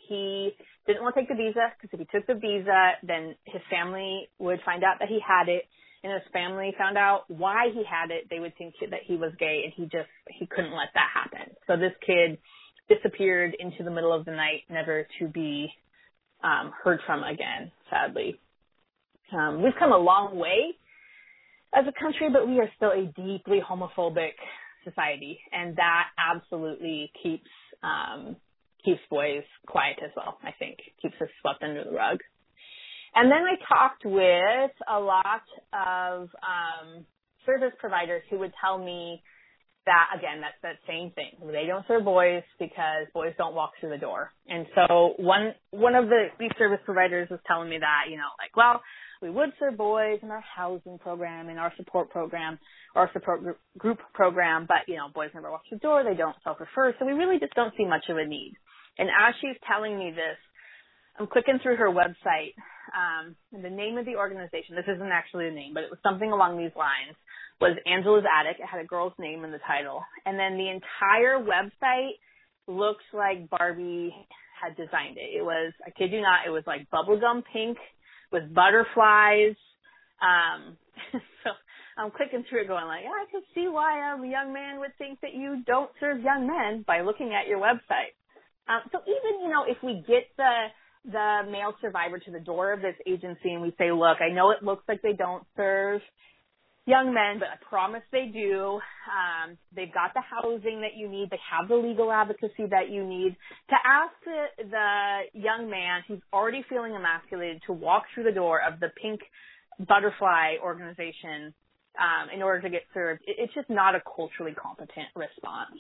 he didn't want to take the visa because if he took the visa, then his family would find out that he had it, and his family found out why he had it. They would think that he was gay, and he just, he couldn't let that happen. So this kid disappeared into the middle of the night, never to be um, heard from again, sadly. Um, we've come a long way as a country, but we are still a deeply homophobic society, and that absolutely keeps um, keeps boys quiet as well, I think. Keeps us swept under the rug. And then I talked with a lot of um, service providers who would tell me that, again, that's that same thing. They don't serve boys because boys don't walk through the door. And so one one of the these service providers was telling me that, you know, like, well, we would serve boys in our housing program, in our support program, or support group, group program, but, you know, boys never walk through the door. They don't self-refer. So we really just don't see much of a need. And as she's telling me this, I'm clicking through her website, um, and the name of the organization, this isn't actually the name, but it was something along these lines, was Angela's Attic. It had a girl's name in the title. And then the entire website looks like Barbie had designed it. It was, I kid you not, it was like bubblegum pink with butterflies. Um, so I'm clicking through it going like, yeah, I could see why a young man would think that you don't serve young men by looking at your website. Um, so even, you know, if we get the the male survivor to the door of this agency and we say, look, I know it looks like they don't serve young men, but I promise they do. Um, they've got the housing that you need. They have the legal advocacy that you need. To ask the, the young man who's already feeling emasculated to walk through the door of the Pink Butterfly organization um, in order to get served, it, it's just not a culturally competent response.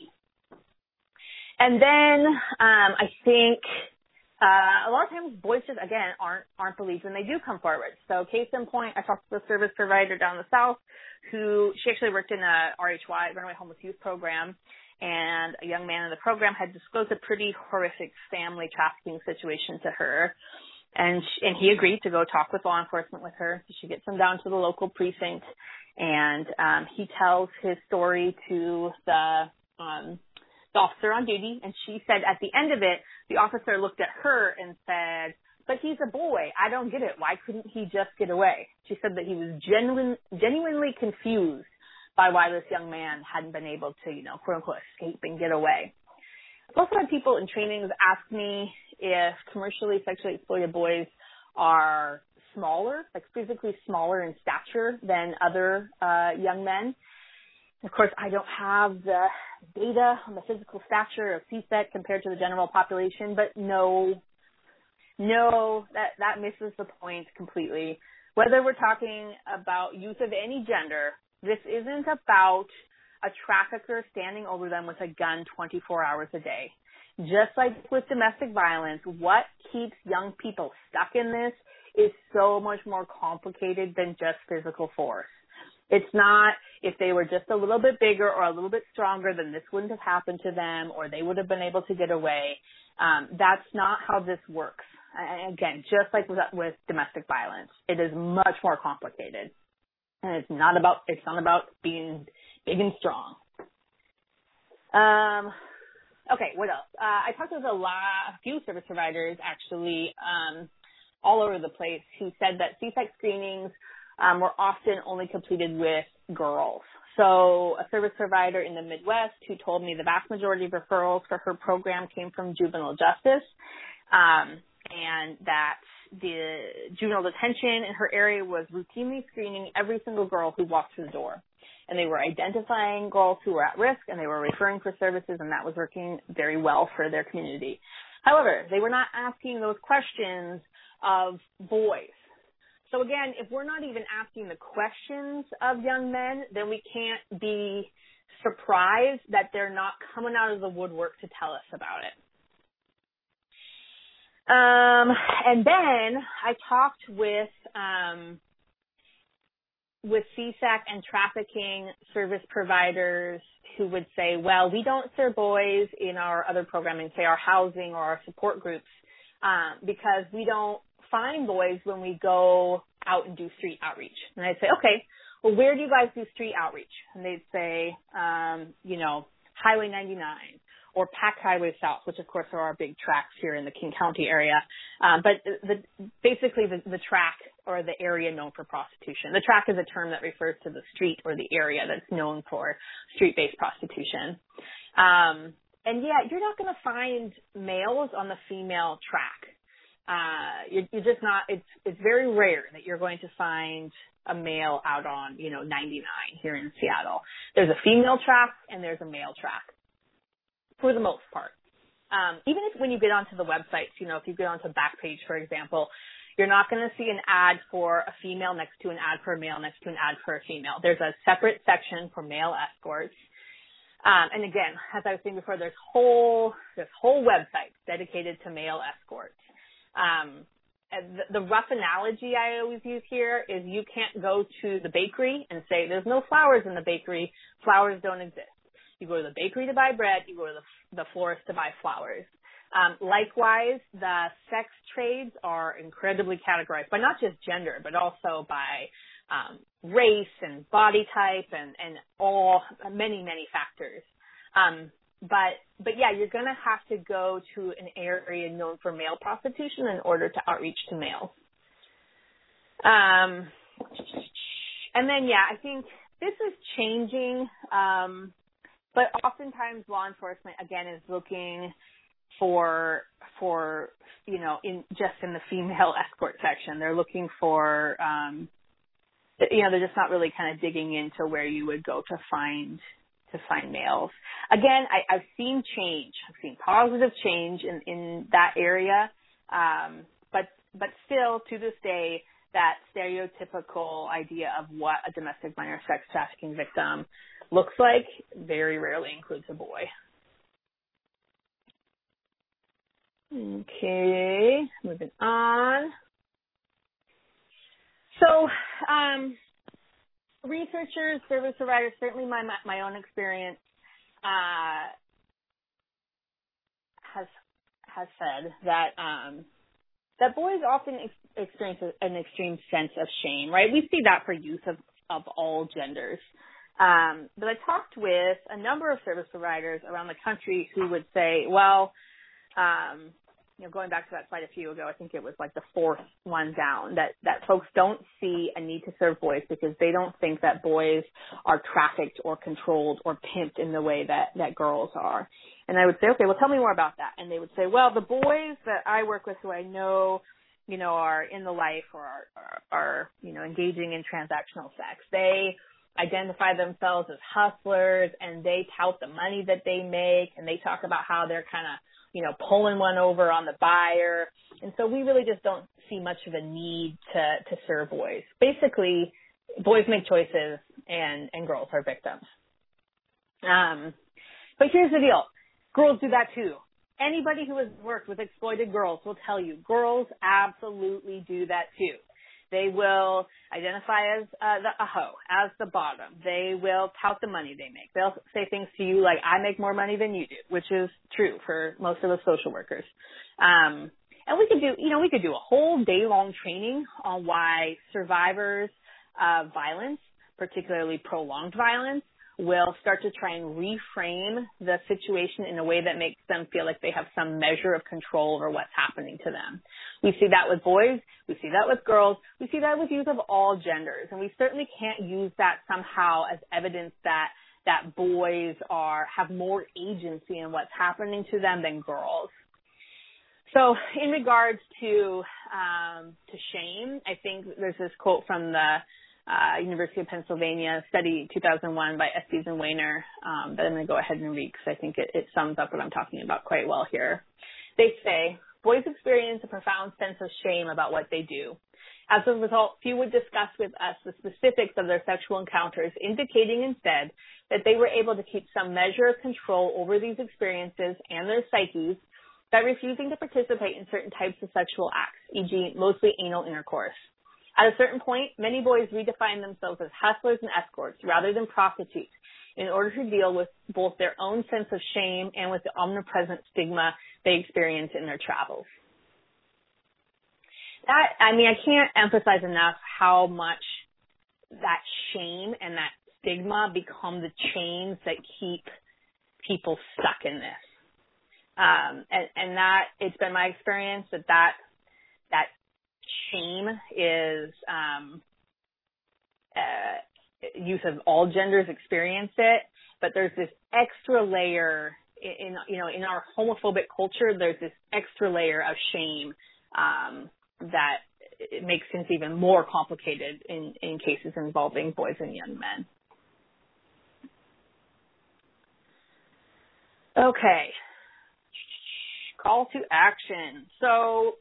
And then um, I think uh, a lot of times boys just, again, aren't aren't believed when they do come forward. So case in point, I talked to the service provider down the south who, she actually worked in a R H Y, Runaway Homeless Youth Program, and a young man in the program had disclosed a pretty horrific family trafficking situation to her. And she, and he agreed to go talk with law enforcement with her. So she gets him down to the local precinct, and um, he tells his story to the um the officer on duty, and she said at the end of it, the officer looked at her and said, but he's a boy. I don't get it. Why couldn't he just get away? She said that he was genuine, genuinely confused by why this young man hadn't been able to, you know, quote unquote, escape and get away. I've also had people in trainings ask me if commercially sexually exploited boys are smaller, like physically smaller in stature than other uh, young men. Of course, I don't have the data on the physical stature of C SEC compared to the general population, but no, no, that, that misses the point completely. Whether we're talking about youth of any gender, this isn't about a trafficker standing over them with a gun twenty-four hours a day. Just like with domestic violence, what keeps young people stuck in this is so much more complicated than just physical force. It's not if they were just a little bit bigger or a little bit stronger, then this wouldn't have happened to them or they would have been able to get away. Um, that's not how this works. And again, just like with, with domestic violence, it is much more complicated. And it's not about, it's not about being big and strong. Um, okay, what else? Uh, I talked with a lot, a few service providers actually, um, all over the place who said that C SEC screenings Um, were often only completed with girls. So a service provider in the Midwest who told me the vast majority of referrals for her program came from juvenile justice, um, and that the juvenile detention in her area was routinely screening every single girl who walked through the door. And they were identifying girls who were at risk, and they were referring for services, and that was working very well for their community. However, they were not asking those questions of boys. So again, if we're not even asking the questions of young men, then we can't be surprised that they're not coming out of the woodwork to tell us about it. Um, and then I talked with um, with C SEC and trafficking service providers who would say, well, we don't serve boys in our other programming, say our housing or our support groups, um, because we don't find boys when we go out and do street outreach. And I'd say, okay, well, where do you guys do street outreach? And they'd say, um, you know, Highway ninety-nine or Pack Highway South, which of course are our big tracks here in the King County area. Um, but the, basically the, the track or the area known for prostitution. The track is a term that refers to the street or the area that's known for street-based prostitution. Um, and yeah, you're not going to find males on the female track. Uh, you're, you're just not, it's, it's very rare that you're going to find a male out on, you know, ninety-nine here in Seattle. There's a female track and there's a male track for the most part. Um, even if when you get onto the websites, you know, if you get onto Backpage, for example, you're not going to see an ad for a female next to an ad for a male next to an ad for a female. There's a separate section for male escorts. Um, and again, as I was saying before, there's whole, there's whole websites dedicated to male escorts. Um, the, the rough analogy I always use here is you can't go to the bakery and say, there's no flowers in the bakery. Flowers don't exist. You go to the bakery to buy bread. You go to the, the florist to buy flowers. Um, likewise, the sex trades are incredibly categorized by not just gender, but also by um, race and body type and, and all many, many factors. Um, but but yeah, you're going to have to go to an area known for male prostitution in order to outreach to males. Um, and then yeah, I think this is changing, um, but oftentimes law enforcement again is looking for, for, you know, in just in the female escort section. They're looking for, um, you know, they're just not really kind of digging into where you would go to find, to find males. Again, I, I've seen change. I've seen positive change in, in that area. Um, but, but still to this day, that stereotypical idea of what a domestic minor sex trafficking victim looks like very rarely includes a boy. Okay, moving on. So, um, researchers, service providers, certainly my my own experience uh, has has said that um, that boys often ex- experience an extreme sense of shame. Right, we see that for youth of of all genders. Um, but I talked with a number of service providers around the country who would say, well, um, you know, going back to that slide a few ago, I think it was like the fourth one down, that, that folks don't see a need to serve boys because they don't think that boys are trafficked or controlled or pimped in the way that, that girls are. And I would say, okay, well, tell me more about that. And they would say, well, the boys that I work with who I know, you know, are in the life or are, are, are you know, engaging in transactional sex, they identify themselves as hustlers and they tout the money that they make and they talk about how they're kind of, you know, pulling one over on the buyer. And so we really just don't see much of a need to, to serve boys. Basically, boys make choices and, and girls are victims. Um, but here's the deal. Girls do that too. Anybody who has worked with exploited girls will tell you girls absolutely do that too. They will identify as uh, the, a hoe, as the bottom. They will tout the money they make. They'll say things to you like, I make more money than you do, which is true for most of the social workers. Um, and we could do, you know, we could do a whole day-long training on why survivors of violence, particularly prolonged violence, will start to try and reframe the situation in a way that makes them feel like they have some measure of control over what's happening to them. We see that with boys. We see that with girls. We see that with youth of all genders. And we certainly can't use that somehow as evidence that that boys are have more agency in what's happening to them than girls. So in regards to um, to shame, I think there's this quote from the Uh, University of Pennsylvania study two thousand one by Estes and Weiner um, that I'm going to go ahead and read because I think it, it sums up what I'm talking about quite well here. They say, boys experience a profound sense of shame about what they do. As a result, few would discuss with us the specifics of their sexual encounters, indicating instead that they were able to keep some measure of control over these experiences and their psyches by refusing to participate in certain types of sexual acts, for example mostly anal intercourse. At a certain point, many boys redefine themselves as hustlers and escorts rather than prostitutes in order to deal with both their own sense of shame and with the omnipresent stigma they experience in their travels. That, I mean, I can't emphasize enough how much that shame and that stigma become the chains that keep people stuck in this. Um, and, and that, it's been my experience that that, that shame is, um, uh, youth of all genders experience it, but there's this extra layer in, in, you know, in our homophobic culture, there's this extra layer of shame, um, that it makes things even more complicated in, in cases involving boys and young men. Okay. Call to action. So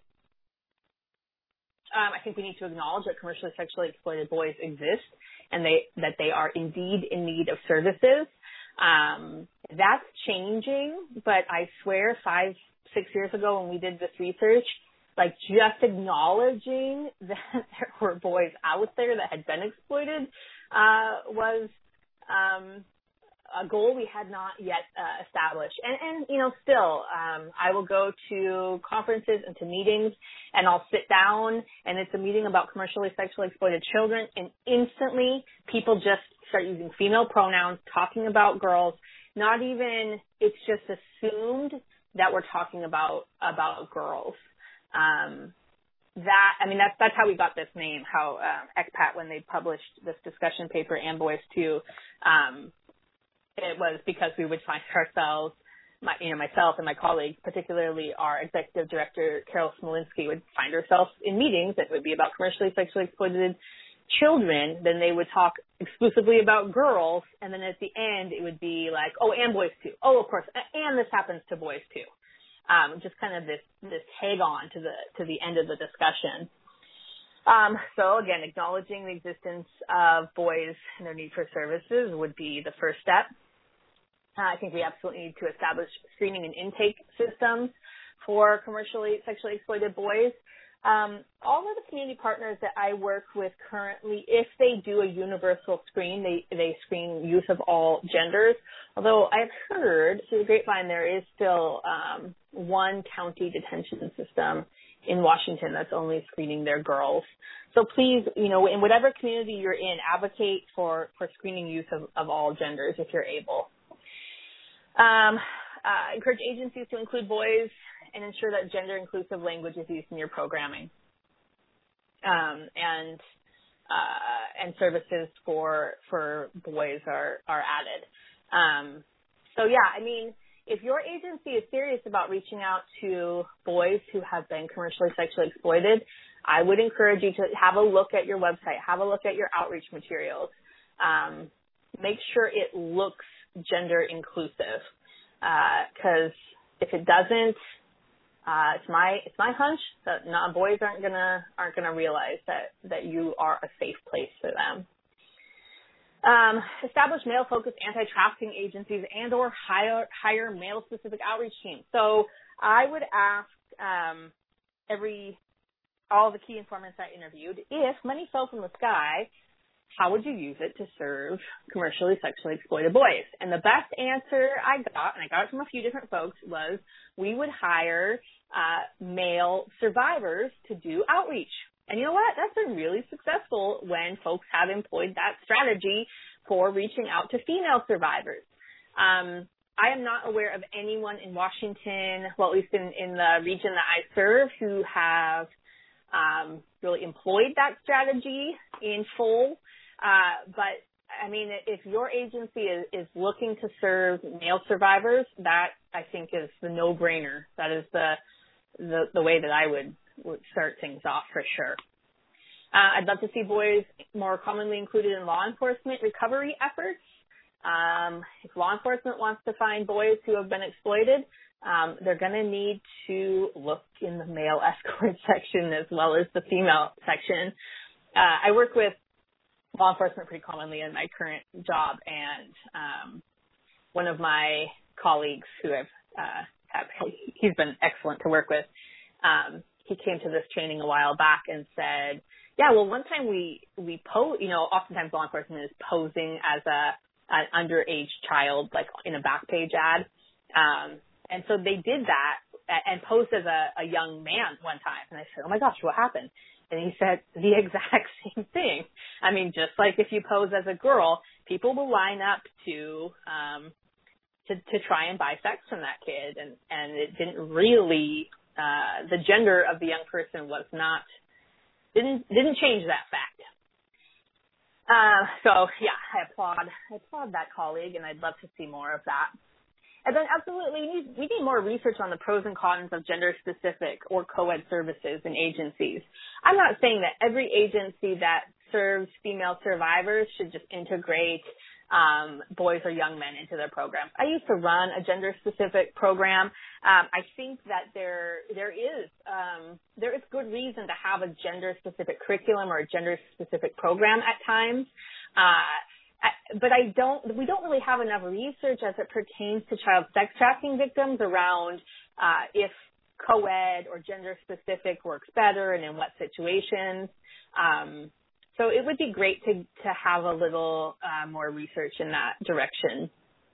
um, I think we need to acknowledge that commercially sexually exploited boys exist and they that they are indeed in need of services. Um, that's changing, but I swear five, six years ago when we did this research, like just acknowledging that there were boys out there that had been exploited uh, was um, a goal we had not yet uh, established. And, and, you know, still, um, I will go to conferences and to meetings, and I'll sit down, and it's a meeting about commercially sexually exploited children, and instantly people just start using female pronouns, talking about girls, not even, it's just assumed that we're talking about, about girls. Um, that, I mean, that's, that's how we got this name, how, um, ECPAT, when they published this discussion paper, and Boys Too, um, it was because we would find ourselves, my, you know, myself and my colleagues, particularly our executive director, Carol Smolinski, would find ourselves in meetings that would be about commercially sexually exploited children. Then they would talk exclusively about girls, and then at the end it would be like, oh, and boys too. Oh, of course, and this happens to boys too. Um, just kind of this, this tag on to the, to the end of the discussion. Um, so again, acknowledging the existence of boys and their need for services would be the first step. Uh, I think we absolutely need to establish screening and intake systems for commercially sexually exploited boys. Um, all of the community partners that I work with currently, if they do a universal screen, they, they screen youth of all genders. Although I've heard through the grapevine there is still um, one county detention system in Washington that's only screening their girls. So please, you know, in whatever community you're in, advocate for, for screening youth of, of all genders if you're able. Um, uh, encourage agencies to include boys and ensure that gender-inclusive language is used in your programming. Um, and uh, and services for for boys are, are added. Um, so, yeah, I mean, if your agency is serious about reaching out to boys who have been commercially sexually exploited, I would encourage you to have a look at your website, have a look at your outreach materials. Um, make sure it looks gender inclusive, because uh, if it doesn't, uh, it's my it's my hunch that not, boys aren't gonna aren't gonna realize that that you are a safe place for them. Um, establish male-focused anti-trafficking agencies and or hire, hire male-specific outreach teams. So I would ask um, every, all the key informants I interviewed, if money fell from the sky, how would you use it to serve commercially sexually exploited boys? And the best answer I got, and I got it from a few different folks, was we would hire uh, male survivors to do outreach. And you know what? That's been really successful when folks have employed that strategy for reaching out to female survivors. Um, I am not aware of anyone in Washington, well, at least in, in the region that I serve, who have um, really employed that strategy in full. Uh, but, I mean, if your agency is, is looking to serve male survivors, that, I think, is the no-brainer. That is the, the, the way that I would would start things off for sure. Uh, I'd love to see boys more commonly included in law enforcement recovery efforts. Um, if law enforcement wants to find boys who have been exploited, um, they're going to need to look in the male escort section as well as the female section. Uh, I work with law enforcement pretty commonly in my current job, and um, one of my colleagues who I've, uh, have, he's been excellent to work with, um, he came to this training a while back and said, yeah, well, one time we, we pose, you know, oftentimes law enforcement is posing as a, an underage child, like in a back page ad. Um, and so they did that and posed as a, a young man one time. And I said, oh my gosh, what happened? And he said the exact same thing. I mean, just like if you pose as a girl, people will line up to, um, to, to try and buy sex from that kid. And, and it didn't really, uh, the gender of the young person was not, didn't, didn't change that fact. Uh, so yeah, I applaud, I applaud that colleague, and I'd love to see more of that. And then absolutely, we need, we need more research on the pros and cons of gender-specific or co-ed services and agencies. I'm not saying that every agency that serves female survivors should just integrate um, boys or young men into their programs. I used to run a gender-specific program. Um, I think that there there is um, there is good reason to have a gender-specific curriculum or a gender-specific program at times. Uh, But I don't, we don't really have enough research as it pertains to child sex trafficking victims around uh, if co-ed or gender-specific works better and in what situations. Um, so it would be great to, to have a little uh, more research in that direction.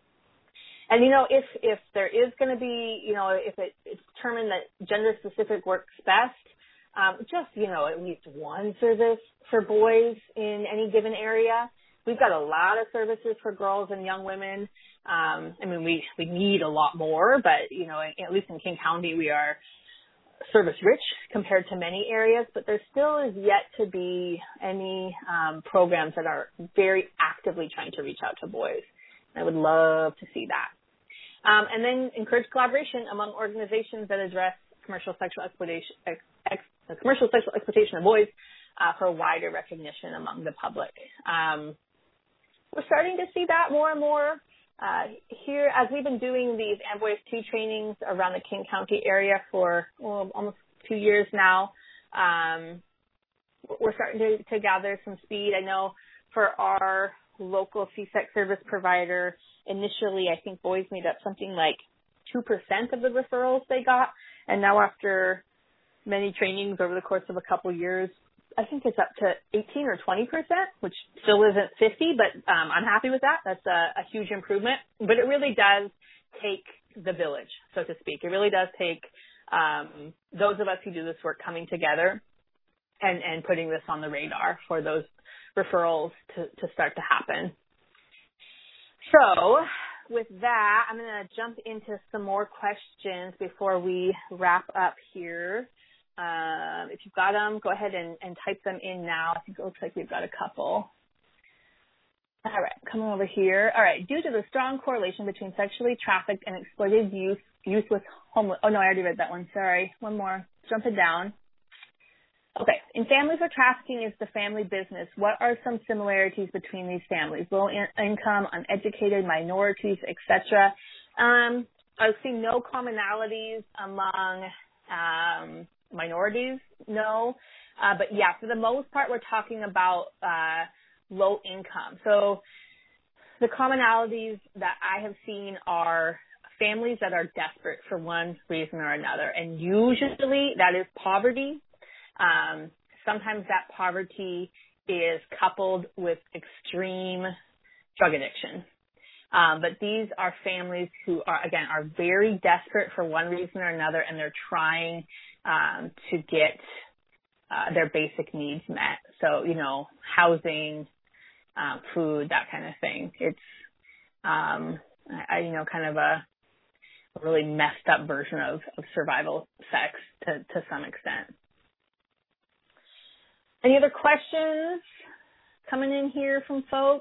And, you know, if, if there is going to be, you know, if it, it's determined that gender-specific works best, um, just, you know, at least one service for boys in any given area. We've got a lot of services for girls and young women. Um, I mean, we, we need a lot more, but, you know, at least in King County, we are service rich compared to many areas, but there still is yet to be any um, programs that are very actively trying to reach out to boys. I would love to see that. Um, and then encourage collaboration among organizations that address commercial sexual exploitation, ex, ex, commercial sexual exploitation of boys uh, for wider recognition among the public. Um, We're starting to see that more and more uh, here as we've been doing these A M B O Y S two trainings around the King County area for well, almost two years now. Um, we're starting to, to gather some speed. I know for our local C SEX service provider, initially I think boys made up something like two percent of the referrals they got. And now after many trainings over the course of a couple years, I think it's up to eighteen or twenty percent, which still isn't fifty, but um, I'm happy with that. That's a, a huge improvement. But it really does take the village, so to speak. It really does take um, those of us who do this work coming together and, and putting this on the radar for those referrals to, to start to happen. So with that, I'm going to jump into some more questions before we wrap up here. Um, if you've got them, go ahead and, and type them in now. I think it looks like we've got a couple. All right, coming over here. All right, due to the strong correlation between sexually trafficked and exploited youth, youth with homeless. Oh, no, I already read that one. Sorry. One more. Jump it down. Okay. In families where trafficking is the family business, what are some similarities between these families? Low in- income, uneducated, minorities, et cetera. Um, I see no commonalities among um, minorities, no. Uh, but yeah, for the most part, we're talking about uh, low income. So the commonalities that I have seen are families that are desperate for one reason or another. And usually that is poverty. Um, sometimes that poverty is coupled with extreme drug addiction. Um, but these are families who are, again, are very desperate for one reason or another, and they're trying um, to get uh, their basic needs met. So, you know, housing, uh, food, that kind of thing. It's, um, I, you know, kind of a, a really messed up version of, of survival sex to, to some extent. Any other questions coming in here from folks?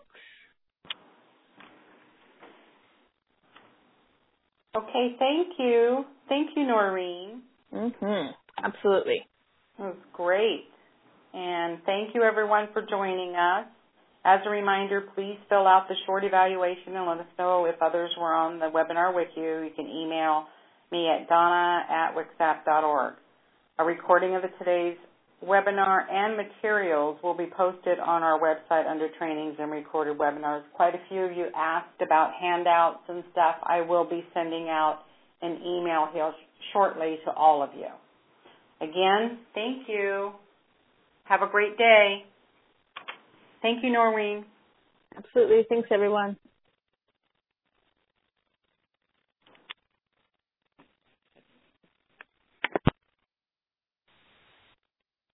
Okay, thank you. Thank you, Noreen. Mm-hmm. Absolutely. It was great. And thank you, everyone, for joining us. As a reminder, please fill out the short evaluation and let us know if others were on the webinar with you. You can email me at donna at wixap dot org. A recording of the today's webinar and materials will be posted on our website under trainings and recorded webinars. Quite a few of you asked about handouts and stuff. I will be sending out an email here shortly to all of you. Again, thank you. Have a great day. Thank you, Noreen. Absolutely. Thanks, everyone.